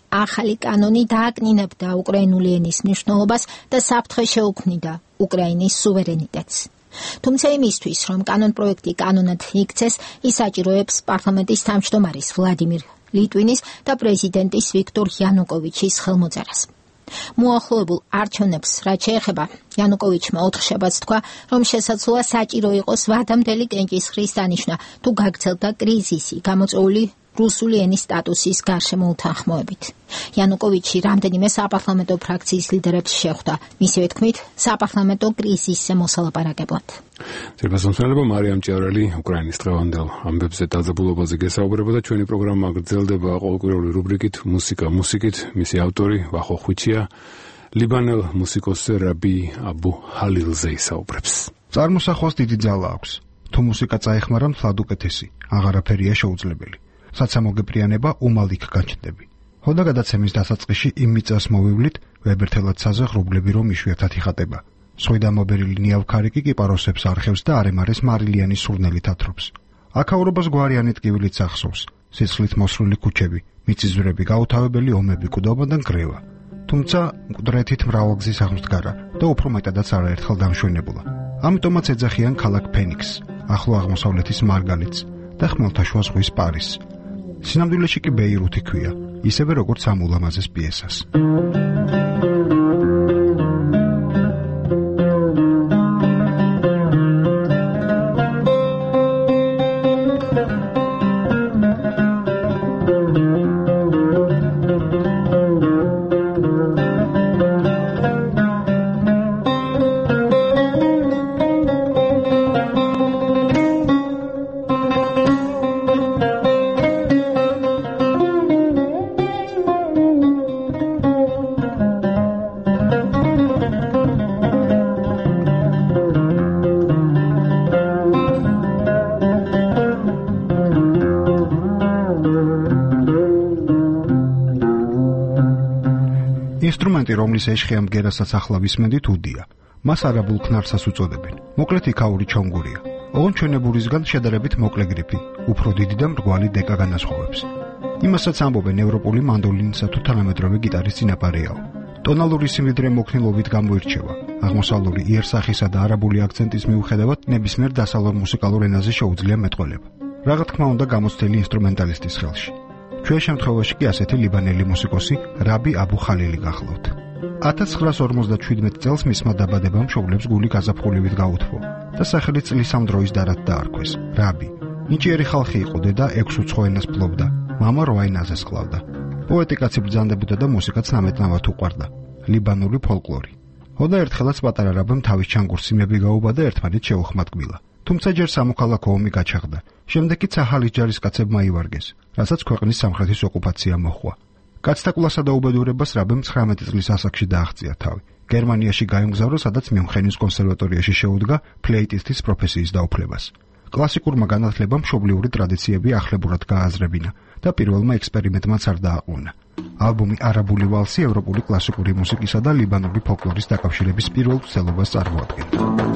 ახალი კანონი დააკნინებდა უკრაინული ენის მნიშვნელობას და საფრთხე შეუქმნიდა უკრაინის სუვერენიტეტს. თუმცა იმისთვის, რომ კანონპროექტი კანონად იქცეს, ის აჭიროებს პარლამენტის თავმჯდომარის ვლადიმირ ლიტვინის და პრეზიდენტის ვიქტორ იანუკოვიჩის ხელმოწერას. მოახლოებულ არჩევნებს რაც შეეხება, იანუკოვიჩმა ოთხშაბათს თქვა, რომ შესაძლოა საჭირო იყოს ვადამდელი კენჭისყრის დანიშვნა, თუ გაგრძელდა კრიზისი გამოწვეული რუსული ენის სტატუსის გარშემო უთანხმოებით. იანუკოვიჩი რამდენიმე საპარლამენტო ფრაქციის ლიდერებს შეხვდა, მისივე თქმით, საპარლამენტო კრიზისზე მოსალაპარაკებლად. ძირფასმცველობა მარიამ ჭიარელი უკრაინის დღევანდელ ამბებზე დაძაბულობაზე გესაუბრებოდა. ჩვენი პროგრამა გრძელდება ყოველკვირეული რუბრიკით მუსიკით. მისი ავტორი ვახო ხვიჩია ლიბანელ მუსიკოსზე რაბი აბუ ჰალილზე ისაუბრებს. წარმოსახვას დიდი ძალა აქვს. თუ მუსიკა წაეხმარა მთლად უკეთესი, აღარაფერია შეუძლებელი. საცამოგეპრიანება უმალ იქ გაჩნდები. ხოდა გადაცემის დასაწყისში იმ მიწას მოვივლით, ვებერთელად საზღვე ღრუბლები რომ იშვიათად იხატება. სხვიდა მობერილი ნიავქარი კი პაროსებს არხევს და არემარეს მარილიანი სურნელით ათრობს. აქაურობას გვარიანი ტკივილით ახსოვს, სიცხლით მოსრული ქუჩები, მიწისძვრები, გაუთავებელი ომები, კუდობა და ნგრევა. თუმცა მკვდრეთით მრავალგზის აღმდგარა და უფრო მეტადაც არაერთხელ დამშვენებულა. ამიტომაც ეძახიან ქალაქ ფენიქსს, ახლო აღმოსავლეთის მარგალიტს და ხმელთაშუა ზღვის პარიზს. სინამდვილეში კი ბეირუთი ქვია, ისევე როგორც ამ ულამაზეს პიესას. ინსტრუმენტი, რომლის ეშხია მგერასაც ახლა ვისმენდით, უდია. მას არაბულ ქნარსას უწოდებენ. მოკლედ იქაური ჩონგურია. ოღონდ ჩვენებურისგან შედარებით მოკლე გრიფი, უფრო დიდი და მრგვალი დეკა განასხვავებს. იმასაც ამბობენ ევროპული მანდოლინისა თუ თანამედროვე გიტარის წინაპარეაო. ტონალური სიმდიდრე მოქნილობით გამოირჩევა. აღმოსავლური იერსახისა და არაბული აქცენტის მიუხედავად ნებისმიერ დასავლურ მუსიკალურ ენაზე შეუძლია მეტყველება. რა თქმა უნდა გამოცდილი ინსტრუმენტალისტის ხელში. ჩვენ შემთხვევაში კი ასეთი ლიბანელი მუსიკოსი რაბი აბუ ხალილი გახლავთ. 1957 წელს მისმა დაბადებამ მშობლებს გული გაზაფხულივით გაუთმო და სახელი წლის ამ დროის დარად დაარქვეს. რაბი ნიჭიერი ხალხი იყო, დედა 6 უცხო ენას ფლობდა, მამა 8 ენაზეც ჰყავდა. პოეტიკაცი ბრძანდებოდა და მუსიკაც ნამეტნავად უყვარდა. ლიბანური ფოლკლორი. ხოდა ერთხელაც პატარა რაბამ თავის ჩანგურსიმები გაუბადა ერთმანეთ შეუხმატკბილა. თუმცა ჯერ სამოქალაქო ომი გაჩაღდა. შემდეგ კი ცაჰალის ჯარისკაცებმა ივარგეს, რასაც ქვეყნის სამხრეთის ოკუპაცია მოჰყვა. კაცთა კლასსა და უბედურებას რაბემ 19 წლის ასაკში დააღწია თავი. გერმანიაში გაემგზავრა, სადაც მიუნხენის კონსერვატორიაში შეუდგა ფლეიტისტის პროფესიის დაუფლებას. კლასიკურმა განათლებამ მშობლიური ტრადიციები ახლებურად გააზრებინა და პირველმა ექსპერიმენტმაც არ დააყუნა. ალბომი არაბული ვალსი ევროპული კლასიკური მუსიკისა და ლიბანური ფოლკლორის დაკავშირების პირველ ცდელობას წარმოადგენდა.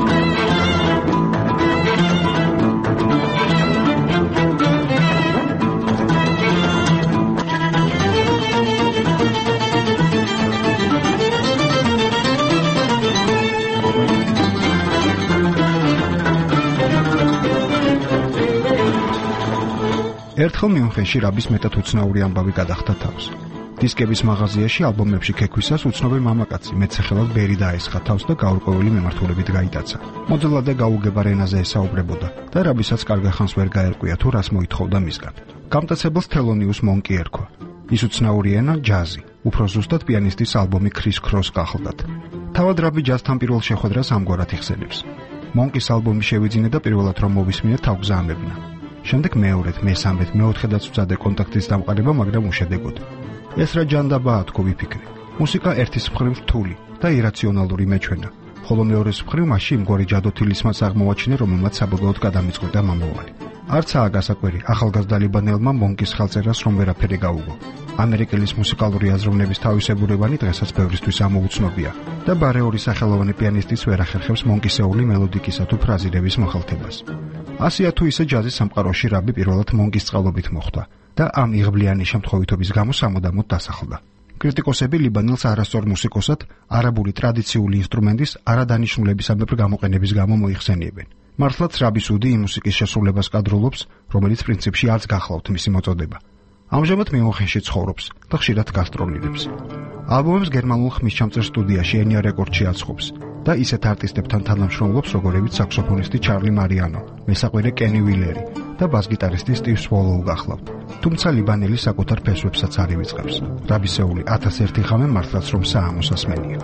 ერთხელ მიუნხენში რაბის მეტად უცნაური ამბავი გადახდა თავს. დისკების მაღაზიაში ალბომებში ქექვისას უცნობი მამაკაცი მეტსახელად ბერი დაესხა თავს და გაურკვეველი მიმართულებით გაიტაცა. მოდელა და გაუგებარ ენაზე ესაუბრებოდა და რაბისაც კარგ ხანს ვერ გაერკვია თუ რას მოითხოვდა მისგან. გამტაცებელს თელონიუს მონკი ერქვა. ის უცნაური ენა ჯაზი, უფრო ზუსტად პიანისტის ალბომი ქრის ქროს გახლდათ. თავად რაბი ჯაზთან პირველ შეხვედრას ამგვარად იხსენებს. მონკის ალბომი შევიძინა და პირველად რომ მოვისმინე თავგზაამებნა. შემდეგ მეორედ, მესამედ, მეოთხედაც ვწადე კონტაქტის დამყარება, მაგრამ უშედეგოდ. ეს რა ჯანდაბაა, თქო ვიფიქრე. მუსიკა ერთის მხრივ რთული და ირაციონალური მეჩვენა, ხოლო მეორის მხრივ მასში იმგვარი ჯადოთილისმაც აღმოვაჩინე, რომელმაც საბოლოოდ გადამიწყვეტა მომავალი. არცაა გასაკვირი ახალგაზრდა ლიბანელმა მონკის ხელწერას რომ ვერაფერი გაუგო. ამერიკელის მუსიკალური აზროვნების თავისებურებანი დღესაც ბევრისთვის ამოუცნობია და ბარეორი სახელოვანი პიანისტის ვერ ახერხებს მონკისეული მელოდიკისა თუ ფრაზირების მოხალთებას. ასია თუ ისე ჯაზის სამყაროში რაბი პირველად მონკის წყალობით მოხვდა და ამ იღბლიანი შემთხვევითობის გამო სამუდამოდ დასახლდა. კრიტიკოსები ლიბანელს არასწორ მუსიკოსად არაბული ტრადიციული ინსტრუმენტის არადანიშნულებისამებრ გამოყენების გამო მოიხსენიებენ. მართლაც რაბი სუდი იმ მუსიკის შესრულებას კადრულობს, რომელიც პრინციპში არც გახლავთ მისი მოწოდება. ამჟამად მიუნხენში ცხოვრობს და ხშირად გასტროლირებს. ალბომებს გერმანულ ხმისჩამწერ სტუდიაში ენია რეკორდში აცხობს და ისეთ არტისტებთან თანამშრომლობს, როგორებიც საქსოფონისტი ჩარლი მარიანო, მესაყვირე კენი ვილერი და ბას-გიტარისტი სტივ სვოლოუ გახლავთ. თუმცა ლიბანელი საკუთარ ფესვებსაც არ ივიწყებს. რაბისეული 1001 ხამე მართლაც რომ საამოსასმენია.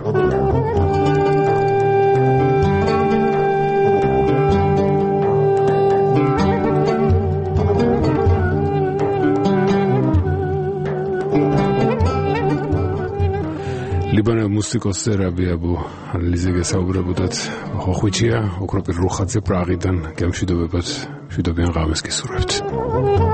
ლიბანელ მუსიკოსზე რაბი აბუ ანალიზე გესაუბრებოდათ ხოხვიჩია, ოქროპირ რუხაძე პრაღიდან გემშვიდობებად, მშვიდობიან ღამეს გისურვებთ.